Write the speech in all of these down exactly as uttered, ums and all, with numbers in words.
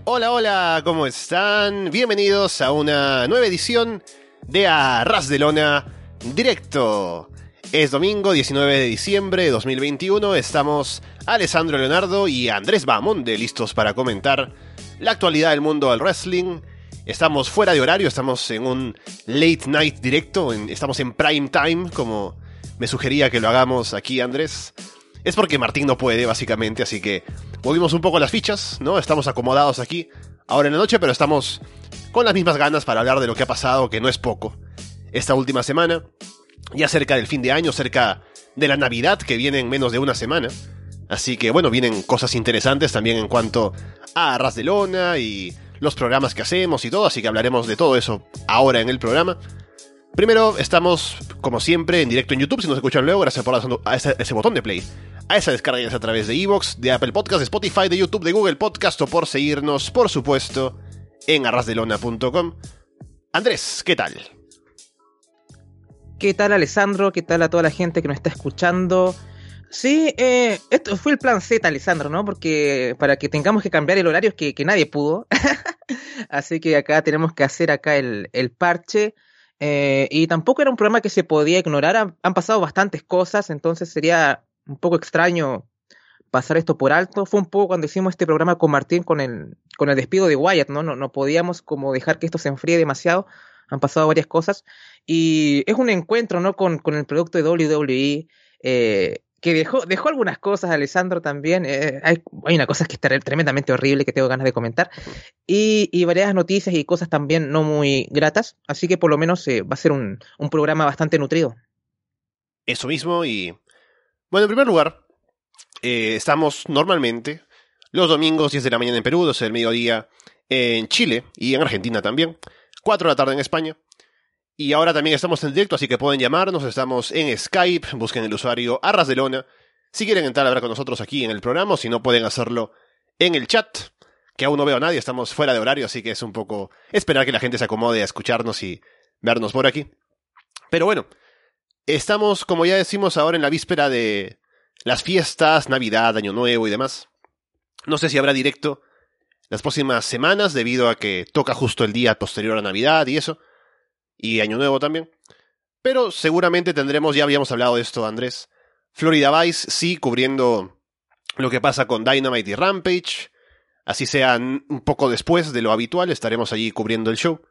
Hola, hola, ¿cómo están? Bienvenidos a una nueva edición de A Ras de Lona Directo. Es domingo diecinueve de diciembre de dos mil veintiuno, estamos Alessandro Leonardo y Andrés Bahamonde listos para comentar la actualidad del mundo del wrestling. Estamos fuera de horario, estamos en un late night directo, en, estamos en prime time, como me sugería que lo hagamos aquí Andrés. Es porque Martín no puede, básicamente, así que movimos un poco las fichas, ¿no? Estamos acomodados aquí ahora en la noche, pero estamos con las mismas ganas para hablar de lo que ha pasado, que no es poco, esta última semana, ya cerca del fin de año, cerca de la Navidad, que viene en menos de una semana. Así que, bueno, vienen cosas interesantes también en cuanto a Ras de Lona y los programas que hacemos y todo, así que hablaremos de todo eso ahora en el programa. Primero, estamos, como siempre, en directo en YouTube. Si nos escuchan luego, gracias por darle a ese, ese botón de play, a esa descarga ya sea a través de iVoox, de Apple Podcast, de Spotify, de YouTube, de Google Podcast, o por seguirnos, por supuesto, en arrasdelona punto com. Andrés, ¿qué tal? ¿Qué tal, Alessandro? ¿Qué tal a toda la gente que nos está escuchando? Sí, eh, esto fue el plan Z, Alessandro, ¿no? Porque para que tengamos que cambiar el horario es que, que nadie pudo. Así que acá tenemos que hacer acá el, el parche. Eh, y tampoco era un programa que se podía ignorar. Han, han pasado bastantes cosas, entonces sería un poco extraño pasar esto por alto. Fue un poco cuando hicimos este programa con Martín con el, con el despido de Wyatt, ¿no? No, no podíamos como dejar que esto se enfríe demasiado. Han pasado varias cosas. Y es un encuentro, ¿no? Con, con el producto de doble u doble u E. Eh, que dejó, dejó algunas cosas, Alessandro, también. Eh, hay, hay una cosa que está tremendamente horrible que tengo ganas de comentar. Y, y varias noticias y cosas también no muy gratas. Así que por lo menos eh, va a ser un, un programa bastante nutrido. Eso mismo y... Bueno, en primer lugar, eh, estamos normalmente los domingos diez de la mañana en Perú, doce del mediodía en Chile y en Argentina también, cuatro de la tarde en España. Y ahora también estamos en directo, así que pueden llamarnos, estamos en Skype, busquen el usuario Arras de Lona. Si quieren entrar a hablar con nosotros aquí en el programa, o si no pueden hacerlo en el chat, que aún no veo a nadie, estamos fuera de horario, así que es un poco esperar que la gente se acomode a escucharnos y vernos por aquí. Pero bueno, estamos, como ya decimos, ahora en la víspera de las fiestas, Navidad, Año Nuevo y demás. No sé si habrá directo las próximas semanas, debido a que toca justo el día posterior a Navidad y eso. Y Año Nuevo también. Pero seguramente tendremos, ya habíamos hablado de esto, Andrés, Florida Vice, sí, cubriendo lo que pasa con Dynamite y Rampage. Así sea un poco después de lo habitual, estaremos allí cubriendo el show.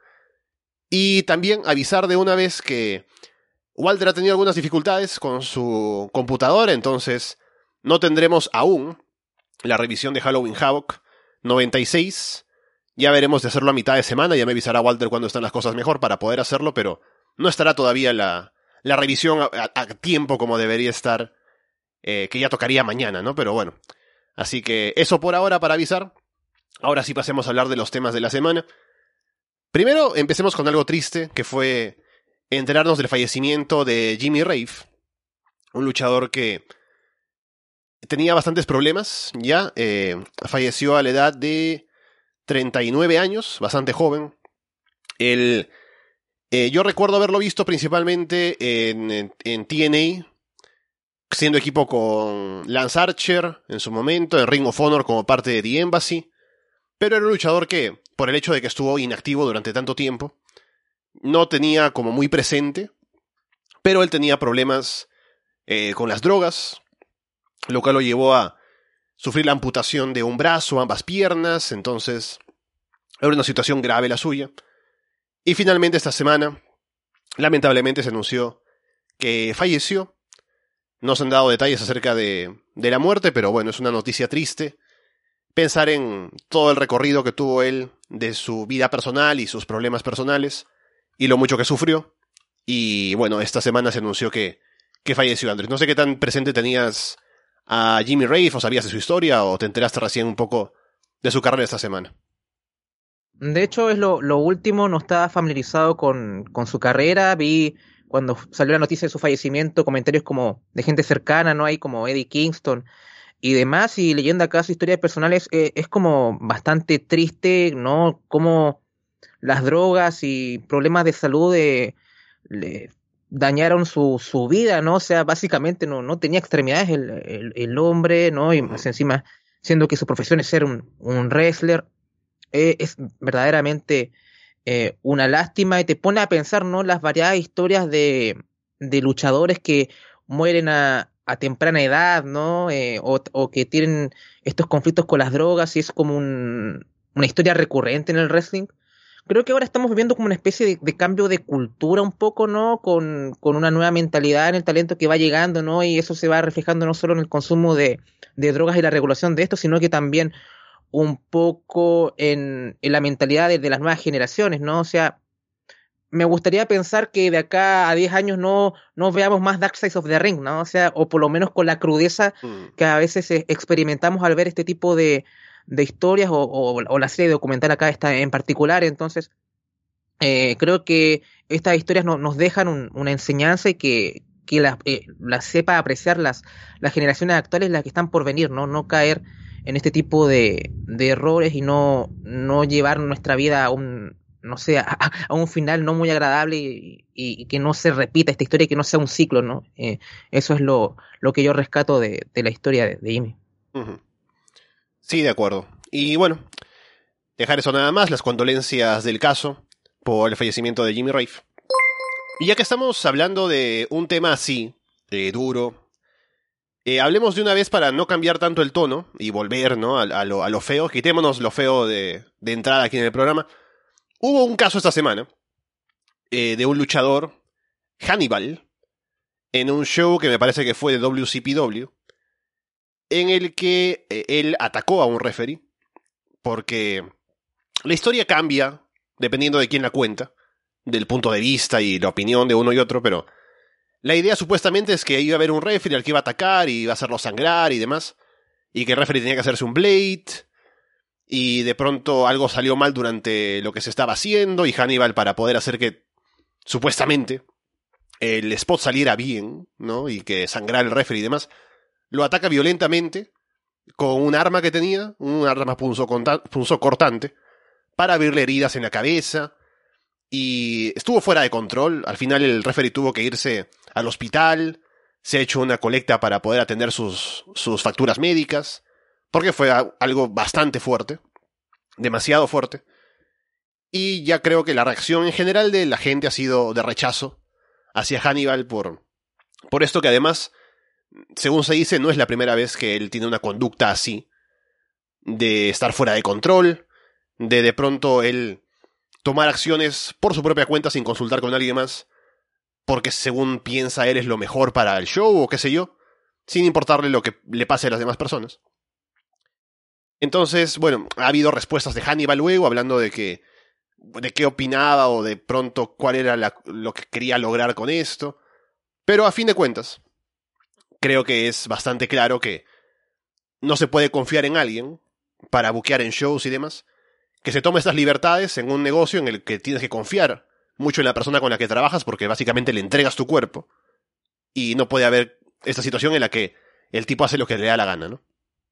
Y también avisar de una vez que Walter ha tenido algunas dificultades con su computadora, entonces no tendremos aún la revisión de Halloween Havoc noventa y seis. Ya veremos de hacerlo a mitad de semana, ya me avisará Walter cuando están las cosas mejor para poder hacerlo, pero no estará todavía la, la revisión a, a, a tiempo como debería estar, eh, que ya tocaría mañana, ¿no? Pero bueno, así que eso por ahora para avisar. Ahora sí pasemos a hablar de los temas de la semana. Primero empecemos con algo triste, que fue enterarnos del fallecimiento de Jimmy Rave, un luchador que tenía bastantes problemas, ya, eh, falleció a la edad de treinta y nueve años, bastante joven. Él, eh, yo recuerdo haberlo visto principalmente en, en, en T N A, siendo equipo con Lance Archer en su momento, en Ring of Honor como parte de The Embassy, pero era un luchador que, por el hecho de que estuvo inactivo durante tanto tiempo, no tenía como muy presente, pero él tenía problemas eh, con las drogas, lo cual lo llevó a sufrir la amputación de un brazo, ambas piernas, entonces era una situación grave la suya. Y finalmente esta semana, lamentablemente se anunció que falleció. No se han dado detalles acerca de, de la muerte, pero bueno, es una noticia triste. Pensar en todo el recorrido que tuvo él de su vida personal y sus problemas personales, y lo mucho que sufrió. Y bueno, esta semana se anunció que, que falleció Andrés. No sé qué tan presente tenías a Jimmy Rave, o sabías de su historia, o te enteraste recién un poco de su carrera esta semana. De hecho, es lo, lo último, no estaba familiarizado con, con su carrera. Vi cuando salió la noticia de su fallecimiento comentarios como de gente cercana, ¿no? Hay como Eddie Kingston y demás, y leyendo acá su historia personal es, eh, es como bastante triste, ¿no? Como las drogas y problemas de salud eh, le dañaron su, su vida, ¿no? O sea, básicamente no, no tenía extremidades el, el, el hombre, ¿no? Y más encima, siendo que su profesión es ser un, un wrestler. eh, es verdaderamente eh, una lástima y te pone a pensar, ¿no? Las variadas historias de, de luchadores que mueren a, a temprana edad, ¿no? Eh, o, o que tienen estos conflictos con las drogas y es como un, una historia recurrente en el wrestling. Creo que ahora estamos viviendo como una especie de, de cambio de cultura un poco, ¿no? Con, con una nueva mentalidad en el talento que va llegando, ¿no? Y eso se va reflejando no solo en el consumo de, de drogas y la regulación de esto, sino que también un poco en, en la mentalidad de, de las nuevas generaciones, ¿no? O sea, me gustaría pensar que de acá a diez años no, no veamos más Dark Side of the Ring, ¿no? O sea, o por lo menos con la crudeza Mm. que a veces eh, experimentamos al ver este tipo de, de historias o, o, o la serie documental acá está en particular. Entonces, eh, creo que estas historias no, nos dejan un, una enseñanza y que, que las eh, la sepa apreciar las, las generaciones actuales, las que están por venir, ¿no? No caer en este tipo de, de errores y no, no llevar nuestra vida a un, no sé, a, a un final no muy agradable y, y, y que no se repita esta historia y que no sea un ciclo, ¿no? Eh, eso es lo, lo que yo rescato de, de la historia de, de Jimmy. Ujú. Sí, de acuerdo. Y bueno, dejar eso nada más, las condolencias del caso por el fallecimiento de Jimmy Rave. Y ya que estamos hablando de un tema así, eh, duro, eh, hablemos de una vez para no cambiar tanto el tono y volver, ¿no? a, a, lo, a lo feo. Quitémonos lo feo de, de entrada aquí en el programa. Hubo un caso esta semana eh, de un luchador, Hannibal, en un show que me parece que fue de W C P W, en el que eh, él atacó a un referee, porque la historia cambia dependiendo de quién la cuenta, del punto de vista y la opinión de uno y otro, pero la idea supuestamente es que iba a haber un referee al que iba a atacar y iba a hacerlo sangrar y demás, y que el referee tenía que hacerse un blade, y de pronto algo salió mal durante lo que se estaba haciendo, y Hannibal, para poder hacer que, supuestamente, el spot saliera bien, ¿no? Y que sangrara el referee y demás, lo ataca violentamente con un arma que tenía, un arma punzocortante, para abrirle heridas en la cabeza, y estuvo fuera de control. Al final el referee tuvo que irse al hospital, se ha hecho una colecta para poder atender sus, sus facturas médicas, porque fue algo bastante fuerte, demasiado fuerte, y ya creo que la reacción en general de la gente ha sido de rechazo hacia Hannibal por, por esto que además, según se dice, no es la primera vez que él tiene una conducta así, de estar fuera de control, de de pronto él tomar acciones por su propia cuenta sin consultar con alguien más, porque según piensa él es lo mejor para el show o qué sé yo, sin importarle lo que le pase a las demás personas. Entonces, bueno, ha habido respuestas de Hannibal luego, hablando de que de qué opinaba o de pronto cuál era la, lo que quería lograr con esto. Pero a fin de cuentas, creo que es bastante claro que no se puede confiar en alguien para buquear en shows y demás, que se tome estas libertades en un negocio en el que tienes que confiar mucho en la persona con la que trabajas, porque básicamente le entregas tu cuerpo, y no puede haber esta situación en la que el tipo hace lo que le da la gana, ¿no?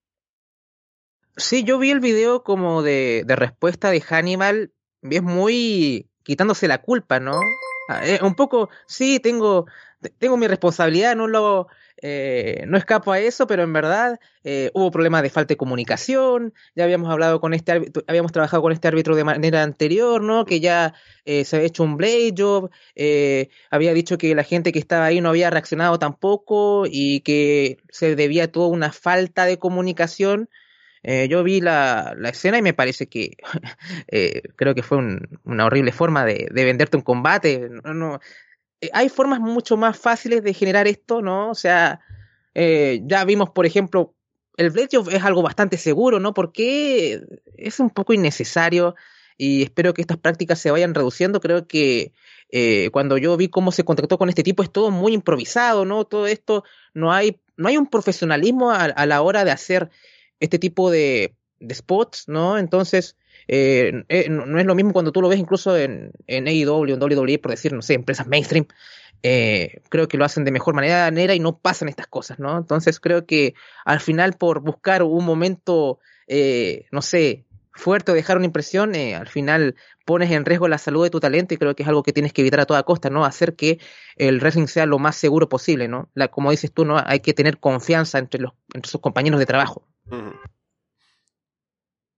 Sí, yo vi el video como de, de respuesta de Hannibal, y es muy quitándose la culpa, ¿no? Ah, eh, un poco, sí, tengo, te- tengo mi responsabilidad, no lo, eh, no escapo a eso, pero en verdad eh, hubo problemas de falta de comunicación, ya habíamos hablado con este árbitro, habíamos trabajado con este árbitro de manera anterior, ¿no? Que ya eh, se había hecho un blade job, eh, había dicho que la gente que estaba ahí no había reaccionado tampoco y que se debía a toda una falta de comunicación. Eh, yo vi la, la escena y me parece que eh, creo que fue un- una horrible forma de, de venderte un combate. No, no- eh, hay formas mucho más fáciles de generar esto, ¿no? O sea, eh, ya vimos, por ejemplo, el Blade Job es algo bastante seguro, ¿no? Porque es un poco innecesario y espero que estas prácticas se vayan reduciendo. Creo que eh, cuando yo vi cómo se contactó con este tipo es todo muy improvisado, ¿no? Todo esto, no hay, no hay un profesionalismo a, a la hora de hacer este tipo de, de spots, ¿no? Entonces, eh, eh, no, no es lo mismo cuando tú lo ves incluso en, en A E W, en W W E, por decir, no sé, empresas mainstream, eh, creo que lo hacen de mejor manera, manera y no pasan estas cosas, ¿no? Entonces creo que al final por buscar un momento, eh, no sé, fuerte o dejar una impresión, eh, al final pones en riesgo la salud de tu talento y creo que es algo que tienes que evitar a toda costa, ¿no? Hacer que el wrestling sea lo más seguro posible, ¿no? La, como dices tú, ¿no? Hay que tener confianza entre los entre sus compañeros de trabajo. Uh-huh.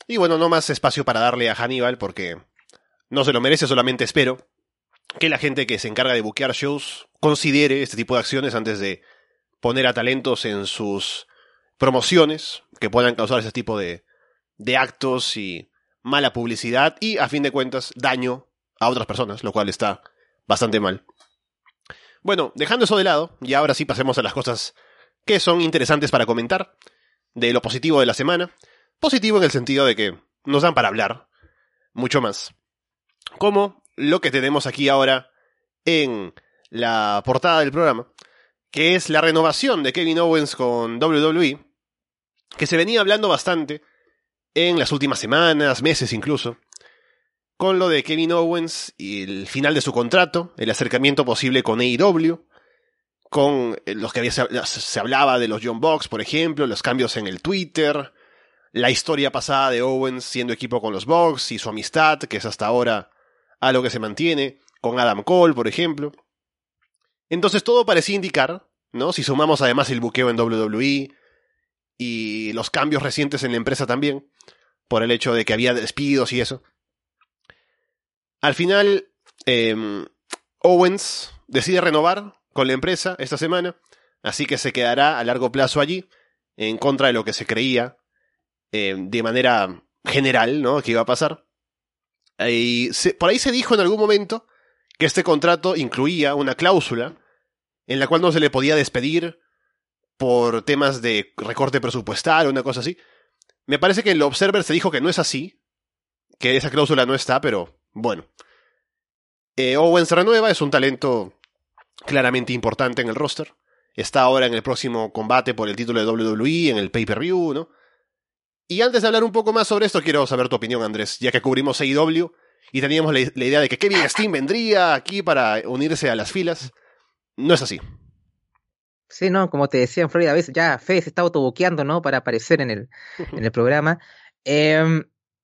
Y bueno, no más espacio para darle a Hannibal porque no se lo merece, solamente espero que la gente que se encarga de buquear shows considere este tipo de acciones antes de poner a talentos en sus promociones que puedan causar ese tipo de, de actos y mala publicidad y, a fin de cuentas, daño a otras personas, lo cual está bastante mal. Bueno, dejando eso de lado, y ahora sí pasemos a las cosas que son interesantes para comentar, de lo positivo de la semana. Positivo en el sentido de que nos dan para hablar mucho más. Como lo que tenemos aquí ahora en la portada del programa, que es la renovación de Kevin Owens con doble u doble u E, que se venía hablando bastante en las últimas semanas, meses incluso, con lo de Kevin Owens y el final de su contrato, el acercamiento posible con A E W, con los que había, se hablaba de los Young Bucks, por ejemplo, los cambios en el Twitter, la historia pasada de Owens siendo equipo con los Bucks y su amistad, que es hasta ahora algo que se mantiene, con Adam Cole, por ejemplo. Entonces todo parecía indicar, ¿no? Si sumamos además el buqueo en doble u doble u E y los cambios recientes en la empresa también, por el hecho de que había despidos y eso. Al final, eh, Owens decide renovar con la empresa esta semana, así que se quedará a largo plazo allí, en contra de lo que se creía eh, de manera general, ¿no? Que iba a pasar. Y se, por ahí se dijo en algún momento que este contrato incluía una cláusula en la cual no se le podía despedir por temas de recorte presupuestal o una cosa así. Me parece que en el Observer se dijo que no es así, que esa cláusula no está, pero bueno. Eh, Owens renueva, es un talento claramente importante en el roster. Está ahora en el próximo combate por el título de doble u doble u E, en el pay-per-view, ¿no? Y antes de hablar un poco más sobre esto, quiero saber tu opinión, Andrés, ya que cubrimos A E W y teníamos la, la idea de que Kevin Steen vendría aquí para unirse a las filas. No es así. Sí, no, como te decía en Florida, a veces ya Fede se está autoboqueando, ¿no? Para aparecer en el, en el programa. Eh,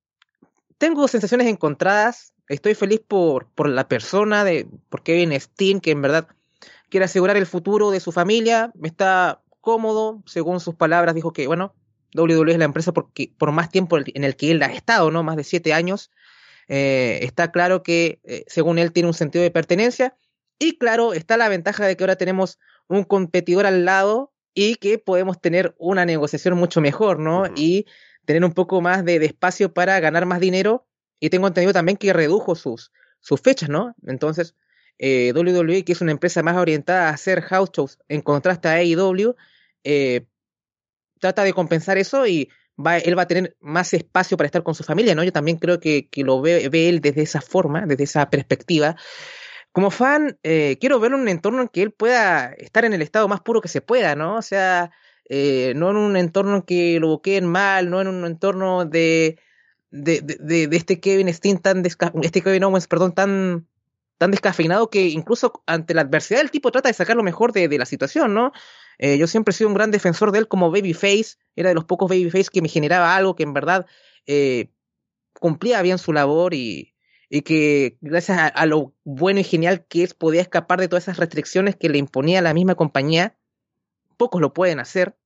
tengo sensaciones encontradas. Estoy feliz por, por la persona, de, por Kevin Steen, que en verdad quiere asegurar el futuro de su familia. Está cómodo, según sus palabras, dijo que, bueno, doble u doble u E es la empresa porque, por más tiempo en el que él ha estado, ¿no? Más de siete años. Eh, está claro que, eh, según él, tiene un sentido de pertenencia. Y claro, está la ventaja de que ahora tenemos un competidor al lado y que podemos tener una negociación mucho mejor, ¿no? Uh-huh. Y tener un poco más de, de espacio para ganar más dinero. Y tengo entendido también que redujo sus, sus fechas, ¿no? Entonces, eh, doble u doble u E, que es una empresa más orientada a hacer house shows en contraste a A E W, eh, trata de compensar eso y va, él va a tener más espacio para estar con su familia, ¿no? Yo también creo que, que lo ve, ve él desde esa forma, desde esa perspectiva. Como fan, eh, quiero verlo en un entorno en que él pueda estar en el estado más puro que se pueda, ¿no? O sea, eh, no en un entorno en que lo boqueen mal, no en un entorno de, de, de, de, de este Kevin Steen tan desca- este Kevin Owens, perdón, tan, tan descafeinado que incluso ante la adversidad el tipo trata de sacar lo mejor de, de la situación, ¿no? Eh, yo siempre he sido un gran defensor de él como babyface, era de los pocos babyface que me generaba algo que en verdad eh, cumplía bien su labor y y que gracias a, a lo bueno y genial que es, podía escapar de todas esas restricciones que le imponía la misma compañía. Pocos lo pueden hacer.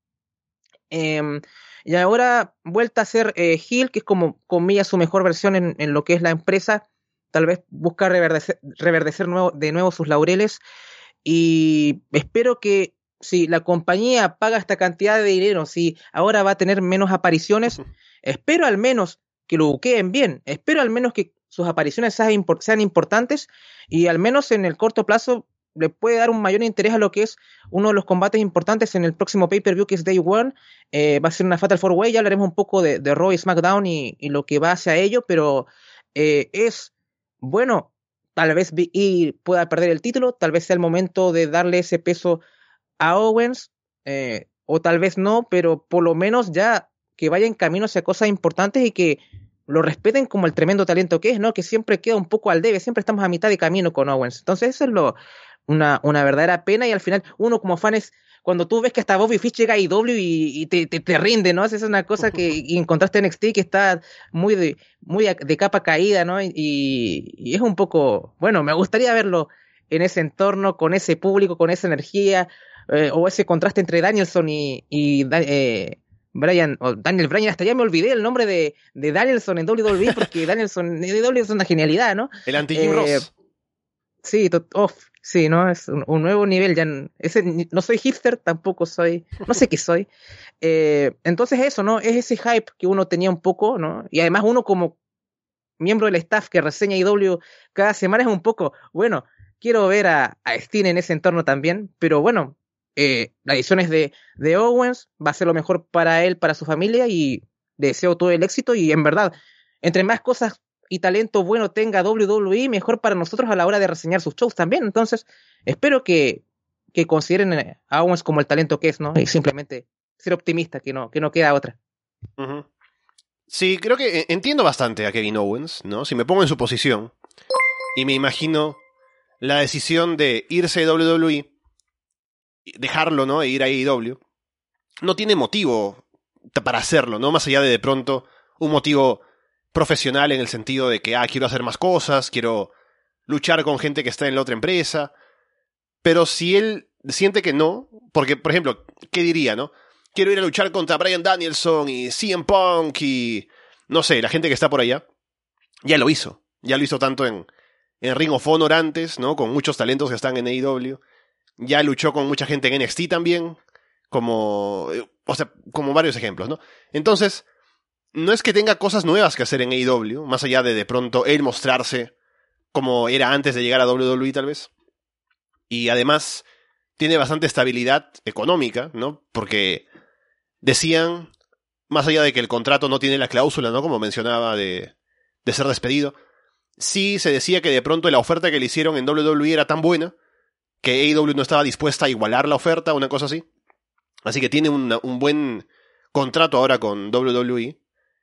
Eh, y ahora vuelta a ser eh, heel, que es como, comillas, su mejor versión en, en lo que es la empresa. Tal vez busca reverdecer, reverdecer nuevo, de nuevo sus laureles. Y espero que si la compañía paga esta cantidad de dinero, si ahora va a tener menos apariciones, espero al menos que lo buqueen bien. Espero al menos que sus apariciones sean, import- sean importantes y al menos en el corto plazo le puede dar un mayor interés a lo que es uno de los combates importantes en el próximo pay-per-view, que es Day One. Eh, va a ser una Fatal four Way, ya hablaremos un poco de, de Raw y SmackDown y, y lo que va hacia ello, pero eh, es bueno, tal vez B E pueda perder el título, tal vez sea el momento de darle ese peso a Owens, eh, o tal vez no, pero por lo menos ya que vaya en camino hacia cosas importantes y que lo respeten como el tremendo talento que es, ¿no? Que siempre queda un poco al debe, siempre estamos a mitad de camino con Owens. Entonces eso es lo, una, una verdadera pena y al final uno como fan es, cuando tú ves que hasta Bobby Fish llega a I W y, y te, te, te rinde, ¿no? Esa es una cosa que y encontraste en N X T que está muy de, muy de capa caída, ¿no? Y, y es un poco, bueno, me gustaría verlo en ese entorno, con ese público, con esa energía, eh, o ese contraste entre Danielson y, y eh, Brian, o Daniel Bryan, hasta ya me olvidé el nombre de, de Danielson en W W E, porque Danielson en W W E es una genialidad, ¿no? El anti-Jim Eh, Ross. sí, to- oh, sí, ¿no? Es un, un nuevo nivel, ya n- ese, ni- no soy hipster, tampoco soy, no sé qué soy. Eh, entonces eso, ¿no? Es ese hype que uno tenía un poco, ¿no? Y además uno como miembro del staff que reseña I W cada semana es un poco, bueno, quiero ver a, a Steen en ese entorno también, pero bueno, eh, la edición es de, de Owens, va a ser lo mejor para él, para su familia, y deseo todo el éxito, y en verdad, entre más cosas y talento bueno tenga W W E, mejor para nosotros a la hora de reseñar sus shows también. Entonces, espero que, que consideren eh, a Owens como el talento que es, ¿no? Y simplemente ser optimista, que no, que no queda otra. Ujú. Sí, creo que eh, entiendo bastante a Kevin Owens, ¿no? Si me pongo en su posición y me imagino la decisión de irse de W W E, dejarlo, ¿no? E ir a A E W, no tiene motivo t- para hacerlo, ¿no? Más allá de de pronto un motivo profesional en el sentido de que, ah, quiero hacer más cosas, quiero luchar con gente que está en la otra empresa. Pero si él siente que no, porque, por ejemplo, ¿qué diría, no? Quiero ir a luchar contra Bryan Danielson y C M Punk y, no sé, la gente que está por allá. Ya lo hizo. Ya lo hizo tanto en, en Ring of Honor antes, ¿no? Con muchos talentos que están en A E W. Ya luchó con mucha gente en N X T también. Como, eh, o sea, como varios ejemplos, ¿no? Entonces, no es que tenga cosas nuevas que hacer en A E W, más allá de de pronto él mostrarse como era antes de llegar a W W E tal vez. Y además tiene bastante estabilidad económica, ¿no? Porque decían, más allá de que el contrato no tiene la cláusula, ¿no? Como mencionaba, de, de ser despedido, sí se decía que de pronto la oferta que le hicieron en W W E era tan buena que A E W no estaba dispuesta a igualar la oferta, una cosa así. Así que tiene una, un buen contrato ahora con W W E.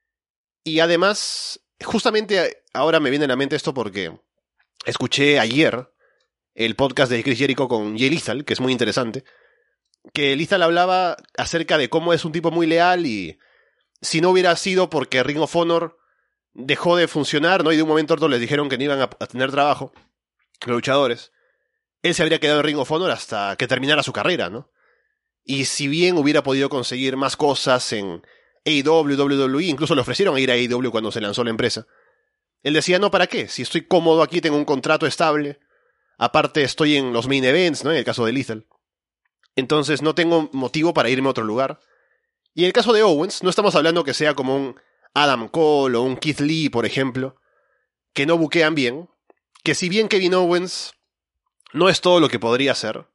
Y además, justamente ahora me viene a la mente esto porque escuché ayer el podcast de Chris Jericho con Jay Lethal, que es muy interesante, que Lethal hablaba acerca de cómo es un tipo muy leal y si no hubiera sido porque Ring of Honor dejó de funcionar, ¿no? Y de un momento a otro les dijeron que no iban a, a tener trabajo, los luchadores, él se habría quedado en Ring of Honor hasta que terminara su carrera, ¿no? Y si bien hubiera podido conseguir más cosas en A E W, W W E, incluso le ofrecieron ir a A E W cuando se lanzó la empresa, él decía, no, ¿para qué? Si estoy cómodo aquí, tengo un contrato estable, aparte estoy en los main events, ¿no? En el caso de Lethal. Entonces no tengo motivo para irme a otro lugar. Y en el caso de Owens, no estamos hablando que sea como un Adam Cole o un Keith Lee, por ejemplo, que no buquean bien, que si bien Kevin Owens no es todo lo que podría ser,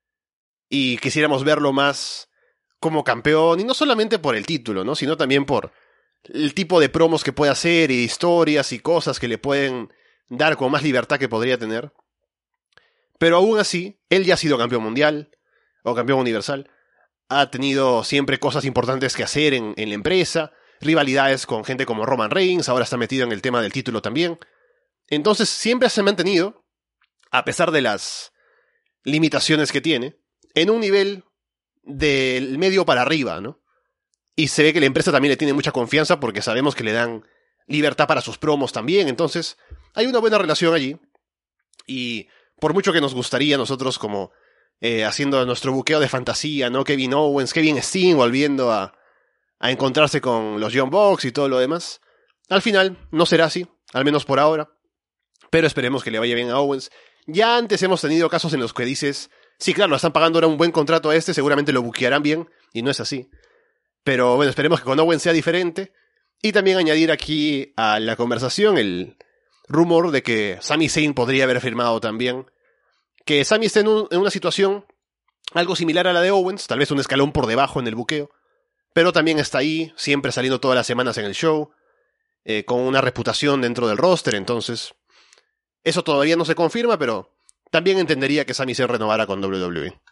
y quisiéramos verlo más como campeón, y no solamente por el título, ¿no? Sino también por el tipo de promos que puede hacer, y historias y cosas que le pueden dar con más libertad que podría tener. Pero aún así, él ya ha sido campeón mundial, o campeón universal, ha tenido siempre cosas importantes que hacer en, en la empresa, rivalidades con gente como Roman Reigns, ahora está metido en el tema del título también. Entonces siempre se ha mantenido, a pesar de las limitaciones que tiene, en un nivel del medio para arriba, ¿no? Y se ve que la empresa también le tiene mucha confianza porque sabemos que le dan libertad para sus promos también, entonces hay una buena relación allí. Y por mucho que nos gustaría nosotros como eh, haciendo nuestro buqueo de fantasía, ¿no? Kevin Owens, Kevin Steen volviendo a, a encontrarse con los Young Bucks y todo lo demás, al final no será así, al menos por ahora. Pero esperemos que le vaya bien a Owens. Ya antes hemos tenido casos en los que dices, sí, claro, le están pagando ahora un buen contrato a este, seguramente lo buquearán bien, y no es así. Pero bueno, esperemos que con Owens sea diferente. Y también añadir aquí a la conversación el rumor de que Sami Zayn podría haber firmado también. Que Sami esté en, un, en una situación algo similar a la de Owens, tal vez un escalón por debajo en el buqueo, pero también está ahí, siempre saliendo todas las semanas en el show, eh, con una reputación dentro del roster, entonces eso todavía no se confirma, pero también entendería que Sami Zayn renovara con W W E.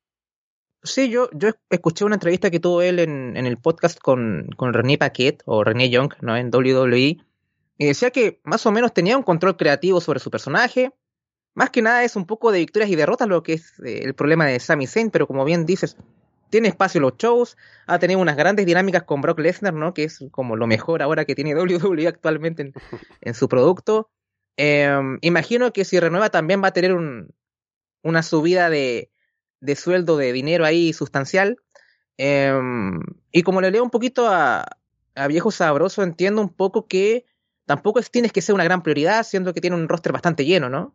Sí, yo, yo escuché una entrevista que tuvo él en, en el podcast con, con René Paquette o René Young, ¿no? En W W E, y decía que más o menos tenía un control creativo sobre su personaje. Más que nada es un poco de victorias y derrotas lo que es eh, el problema de Sami Zayn, pero como bien dices, tiene espacio en los shows, ha tenido unas grandes dinámicas con Brock Lesnar, ¿no? Que es como lo mejor ahora que tiene W W E actualmente en, en su producto. Eh, imagino que si renueva también va a tener un, una subida de, de sueldo, de dinero ahí sustancial. Em, y como le leo un poquito a, a Viejo Sabroso, entiendo un poco que tampoco es, tienes que ser una gran prioridad, siendo que tiene un roster bastante lleno, ¿no?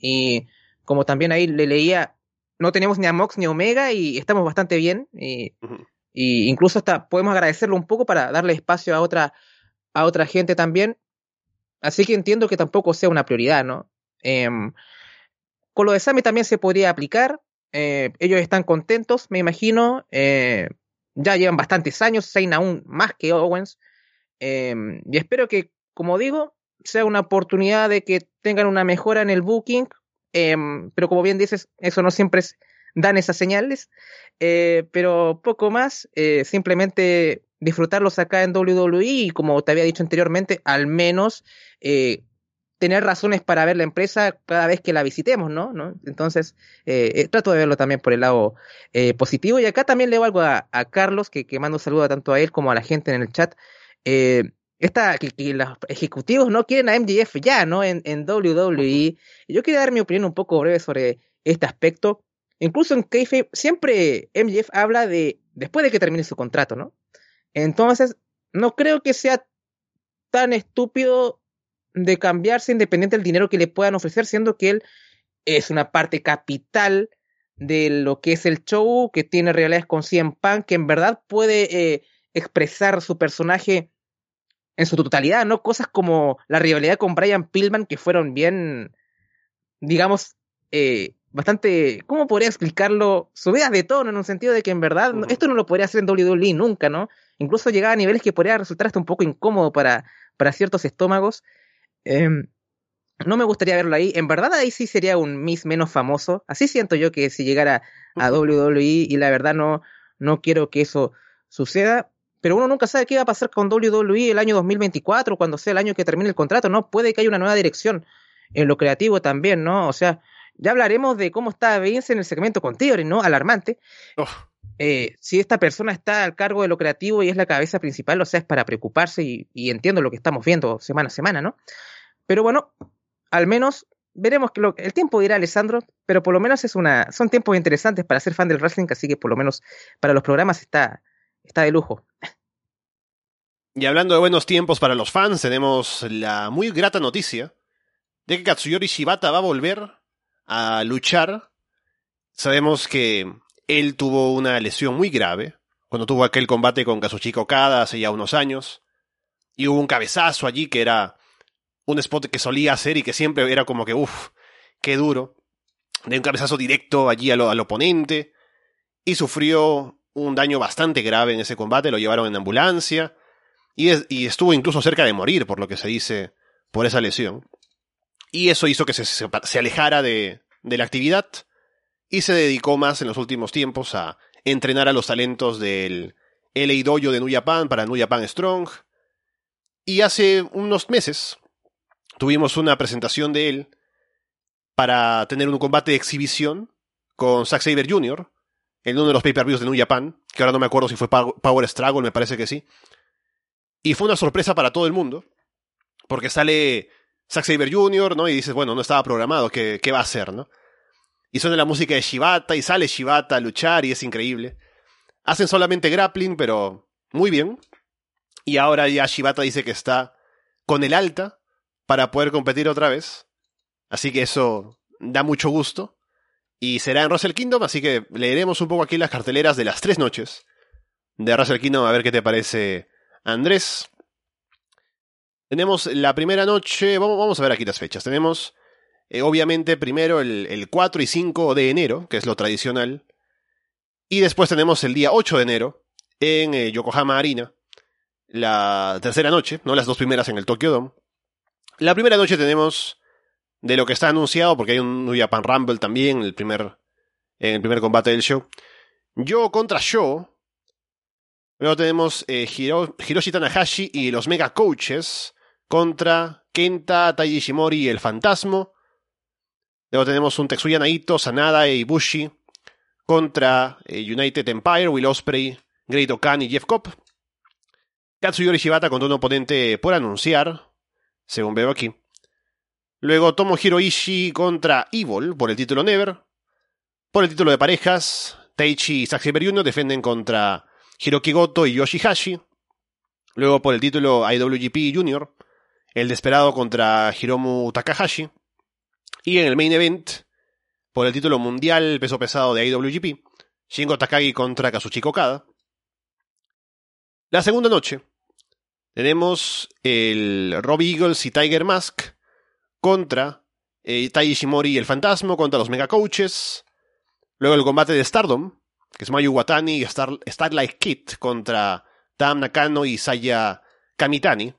Y como también ahí le leía, no tenemos ni a Mox ni a Omega y estamos bastante bien. Y, Ujú. y incluso hasta podemos agradecerlo un poco para darle espacio a otra, a otra gente también. Así que entiendo que tampoco sea una prioridad, ¿no? Em, con lo de Sami también se podría aplicar. Eh, ellos están contentos, me imagino. Eh, ya llevan bastantes años, Zayn aún más que Owens. Eh, y espero que, como digo, sea una oportunidad de que tengan una mejora en el booking. Eh, pero como bien dices, eso no siempre es, dan esas señales. Eh, pero poco más, eh, simplemente disfrutarlos acá en W W E y como te había dicho anteriormente, al menos eh, tener razones para ver la empresa cada vez que la visitemos, ¿no? ¿No? Entonces, eh, eh, trato de verlo también por el lado eh, positivo. Y acá también le algo a, a Carlos, que, que mando saludos tanto a él como a la gente en el chat. Eh, esta, que, que los ejecutivos no quieren a M J F ya, ¿no? En, en W W E. Y yo quería dar mi opinión un poco breve sobre este aspecto. Incluso en Kayfabe, siempre M J F habla de después de que termine su contrato, ¿no? Entonces, no creo que sea tan estúpido de cambiarse independiente del dinero que le puedan ofrecer, siendo que él es una parte capital de lo que es el show, que tiene realidades con C M Punk, que en verdad puede eh, expresar su personaje en su totalidad, ¿no? Cosas como la rivalidad con Brian Pillman, que fueron bien, digamos, eh, bastante, ¿cómo podría explicarlo? Subidas de tono, en un sentido de que en verdad no, Ujú. esto no lo podría hacer en W W E nunca, ¿no? Incluso llegaba a niveles que podría resultar hasta un poco incómodo para, para ciertos estómagos. Eh, no me gustaría verlo ahí. En verdad ahí sí sería un Miz menos famoso. Así siento yo que si llegara a W W E y la verdad no, no quiero que eso suceda. Pero uno nunca sabe qué va a pasar con W W E el año dos mil veinticuatro, cuando sea el año que termine el contrato, ¿no? Puede que haya una nueva dirección en lo creativo también, ¿no? O sea, ya hablaremos de cómo está Vince en el segmento con Theory, ¿no? Alarmante. Oh, Eh, si esta persona está al cargo de lo creativo y es la cabeza principal, o sea, es para preocuparse y, y entiendo lo que estamos viendo semana a semana, ¿no? Pero bueno, al menos veremos que lo, el tiempo dirá Alessandro, pero por lo menos es una, son tiempos interesantes para ser fan del wrestling, así que por lo menos para los programas está, está de lujo. y hablando de buenos tiempos para los fans, tenemos la muy grata noticia de que Katsuyori Shibata va a volver a luchar. Sabemos que él tuvo una lesión muy grave cuando tuvo aquel combate con Kazuchika Okada hace ya unos años. Y hubo un cabezazo allí que era un spot que solía hacer y que siempre era como que, uff, qué duro. De un cabezazo directo allí al, al oponente. Y sufrió un daño bastante grave en ese combate, lo llevaron en ambulancia. Y, es, y estuvo incluso cerca de morir, por lo que se dice, por esa lesión. Y eso hizo que se, se, se alejara de, de la actividad y se dedicó más en los últimos tiempos a entrenar a los talentos del L A Dojo de New Japan para New Japan Strong. Y hace unos meses tuvimos una presentación de él para tener un combate de exhibición con Zack Sabre junior en uno de los pay-per-views de New Japan, que ahora no me acuerdo si fue Power Struggle, me parece que sí. Y fue una sorpresa para todo el mundo, porque sale Zack Sabre junior, ¿no? Y dices, bueno, no estaba programado, ¿qué, qué va a hacer, no? Y suena la música de Shibata, y sale Shibata a luchar, y es increíble. Hacen solamente grappling, pero muy bien. Y ahora ya Shibata dice que está con el alta para poder competir otra vez. Así que eso da mucho gusto. Y será en Wrestle Kingdom, así que leeremos un poco aquí las carteleras de las tres noches de Wrestle Kingdom, a ver qué te parece, Andrés. Tenemos la primera noche, vamos, vamos a ver aquí las fechas. Tenemos, eh, obviamente, primero el, el cuatro y cinco de enero, que es lo tradicional. Y después tenemos el día ocho de enero en eh, Yokohama Arena. La tercera noche, no las dos primeras en el Tokyo Dome. La primera noche tenemos de lo que está anunciado, porque hay un New Japan Rumble también, el primer, en el primer combate del show. Yo contra Sho. Luego tenemos eh, Hiro, Hiroshi Tanahashi y los Mega Coaches contra Kenta, Taiji Ishimori y el Fantasma. Luego tenemos un Tetsuya Naito, Sanada e Ibushi contra eh, United Empire, Will Ospreay, Great Okan y Jeff Cobb. Katsuyori Shibata contra un oponente por anunciar, según veo aquí. Luego Tomohiro Ishii contra Evil por el título Never. Por el título de parejas Taichi y Zack Sabre junior defienden contra Hiroki Goto y Yoshihashi. Luego por el título I W G P Junior, el Desperado contra Hiromu Takahashi. Y en el main event, por el título mundial peso pesado de I W G P, Shingo Takagi contra Kazuchika Okada. La segunda noche, tenemos el Robbie Eagles y Tiger Mask contra eh, Tai Ishimori y el Fantasma contra los Mega Coaches. Luego el combate de Stardom, que es Mayu Watani y Star, Starlight Kid contra Tam Nakano y Saya Kamitani.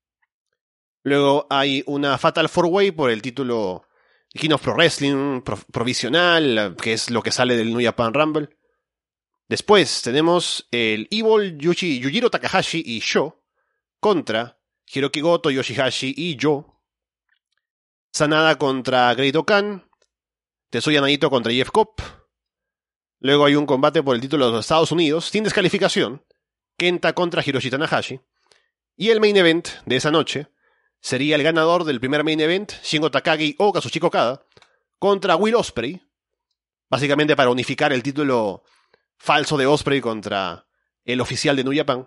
Luego hay una Fatal four way por el título King of Pro Wrestling pro, provisional, que es lo que sale del New Japan Rumble. Después tenemos el Evil Yuji, Yujiro Takahashi y Sho contra Hiroki Goto, Yoshihashi y Yo. Sanada contra Great Okan. Tetsuya Naito contra Jeff Cobb. Luego hay un combate por el título de los Estados Unidos, sin descalificación. Kenta contra Hiroshi Tanahashi. Y el main event de esa noche sería el ganador del primer main event, Shingo Takagi o Kazuchika Okada, contra Will Ospreay. Básicamente para unificar el título falso de Ospreay contra el oficial de New Japan.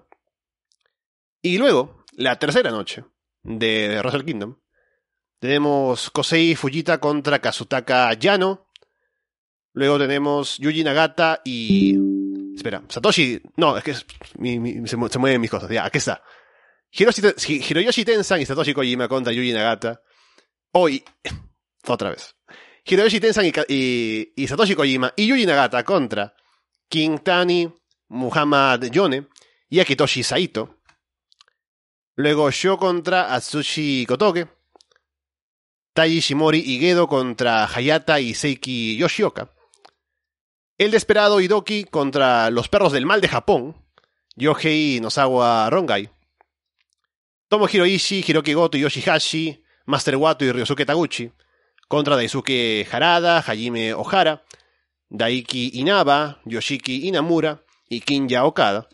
Y luego, la tercera noche de Wrestle Kingdom, tenemos Kosei Fujita contra Kazutaka Yano. Luego tenemos Yuji Nagata y... Espera, Satoshi... No, es que es... mi, mi, se, se mueven mis cosas. Ya, aquí está. Hiroshi, Hiroyoshi Tensan y Satoshi Kojima contra Yuji Nagata. Hoy... Oh, otra vez. Hiroyoshi Tensan y, y, y Satoshi Kojima y Yuji Nagata contra King Tani, Muhammad Yone y Akitoshi Saito. Luego Sho contra Atsushi Kotoge. Tai Ishimori y Gedo contra Hayata y Seiki Yoshioka. El Desperado Hidoki contra los Perros del Mal de Japón, Yohei Nosawa Rongai. Tomohiro Ishii, Hiroki Goto y Yoshihashi, Master Wato y Ryosuke Taguchi, contra Daisuke Harada, Hajime Ohara, Daiki Inaba, Yoshiki Inamura y Kinya Okada.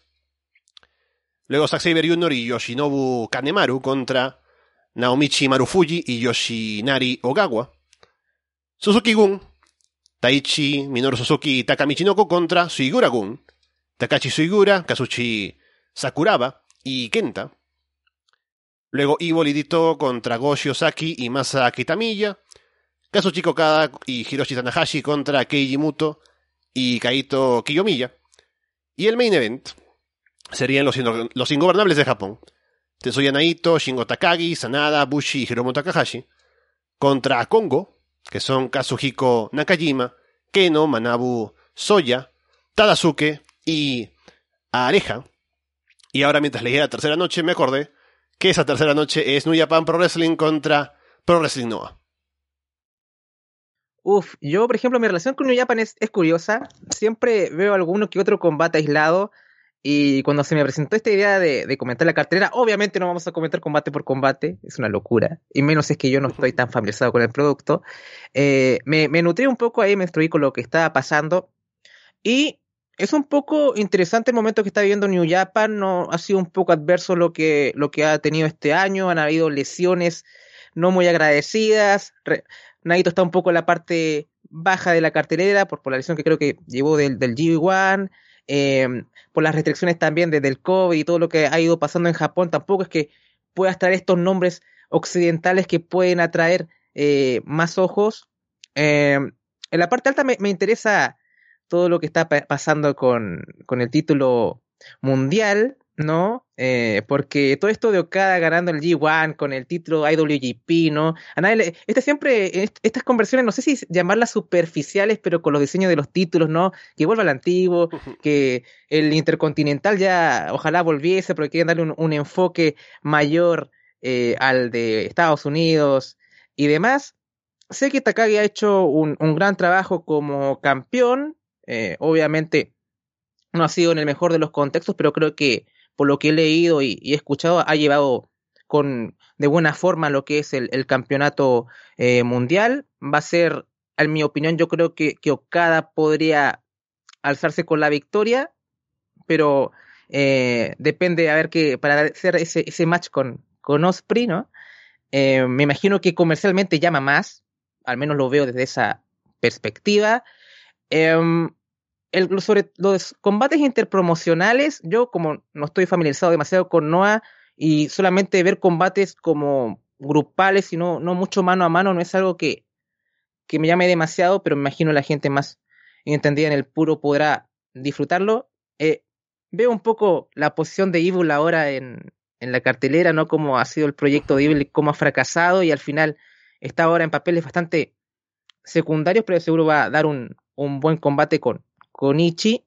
Luego Zack Sabre junior y Yoshinobu Kanemaru contra Naomichi Marufuji y Yoshinari Ogawa. Suzuki-gun, Taichi Minoru Suzuki y Taka Michinoko contra Suigura-gun, Takashi Suigura, Kazuchi Sakuraba y Kenta. Luego Evil y Dito contra Goshi Ozaki y Masa Kitamiya, Kazuchika Okada y Hiroshi Tanahashi contra Keiji Muto y Kaito Kiyomiya. Y el main event serían los, los Ingobernables de Japón, Tetsuya Naito, Shingo Takagi, Sanada, Bushi y Hiromu Takahashi, contra Kongo, que son Kazuhiko Nakajima, Keno, Manabu Soya, Tadasuke y Areja. Y ahora, mientras leía la tercera noche, me acordé que esa tercera noche es New Japan Pro Wrestling contra Pro Wrestling Noah. Uf, yo, por ejemplo, mi relación con New Japan es, es curiosa. Siempre veo alguno que otro combate aislado. Y cuando se me presentó esta idea de, de comentar la cartelera, obviamente no vamos a comentar combate por combate, es una locura, y menos si es que yo no estoy tan familiarizado con el producto. Eh, me, me nutrí un poco ahí, me instruí con lo que estaba pasando, y es un poco interesante el momento que está viviendo New Japan. No ha sido un poco adverso lo que, lo que ha tenido este año, han habido lesiones no muy agradecidas. Re, Naito está un poco en la parte baja de la cartelera por, por la lesión que creo que llevó del, del G uno. Eh, por las restricciones también desde el COVID y todo lo que ha ido pasando en Japón, tampoco es que puedas traer estos nombres occidentales que pueden atraer eh, más ojos. Eh, en la parte alta me, me interesa todo lo que está pa- pasando con, con el título mundial, ¿no? Eh, porque todo esto de Okada ganando el G uno con el título I W G P, ¿no? A nadie le, este siempre, est- estas conversiones, no sé si llamarlas superficiales, pero con los diseños de los títulos, ¿no? Que vuelva al antiguo, que el Intercontinental ya ojalá volviese, porque quieren darle un, un enfoque mayor eh, al de Estados Unidos y demás. Sé que Takagi ha hecho un, un gran trabajo como campeón, eh, obviamente no ha sido en el mejor de los contextos, pero creo que por lo que he leído y, y he escuchado, ha llevado con de buena forma lo que es el, el campeonato eh, mundial. Va a ser, en mi opinión, yo creo que, que Okada podría alzarse con la victoria, pero eh, depende a ver que para hacer ese, ese match con, con Ospreay, ¿no? Eh, me imagino que comercialmente llama más, al menos lo veo desde esa perspectiva. Eh, el, sobre los combates interpromocionales, yo como no estoy familiarizado demasiado con Noah y solamente ver combates como grupales y no, no mucho mano a mano no es algo que, que me llame demasiado, pero me imagino la gente más entendida en el puro podrá disfrutarlo. Eh, veo un poco la posición de Evil ahora en, en la cartelera, ¿no? Cómo ha sido el proyecto de Evil y cómo ha fracasado y al final está ahora en papeles bastante secundarios, pero seguro va a dar un, un buen combate con, con Ichi.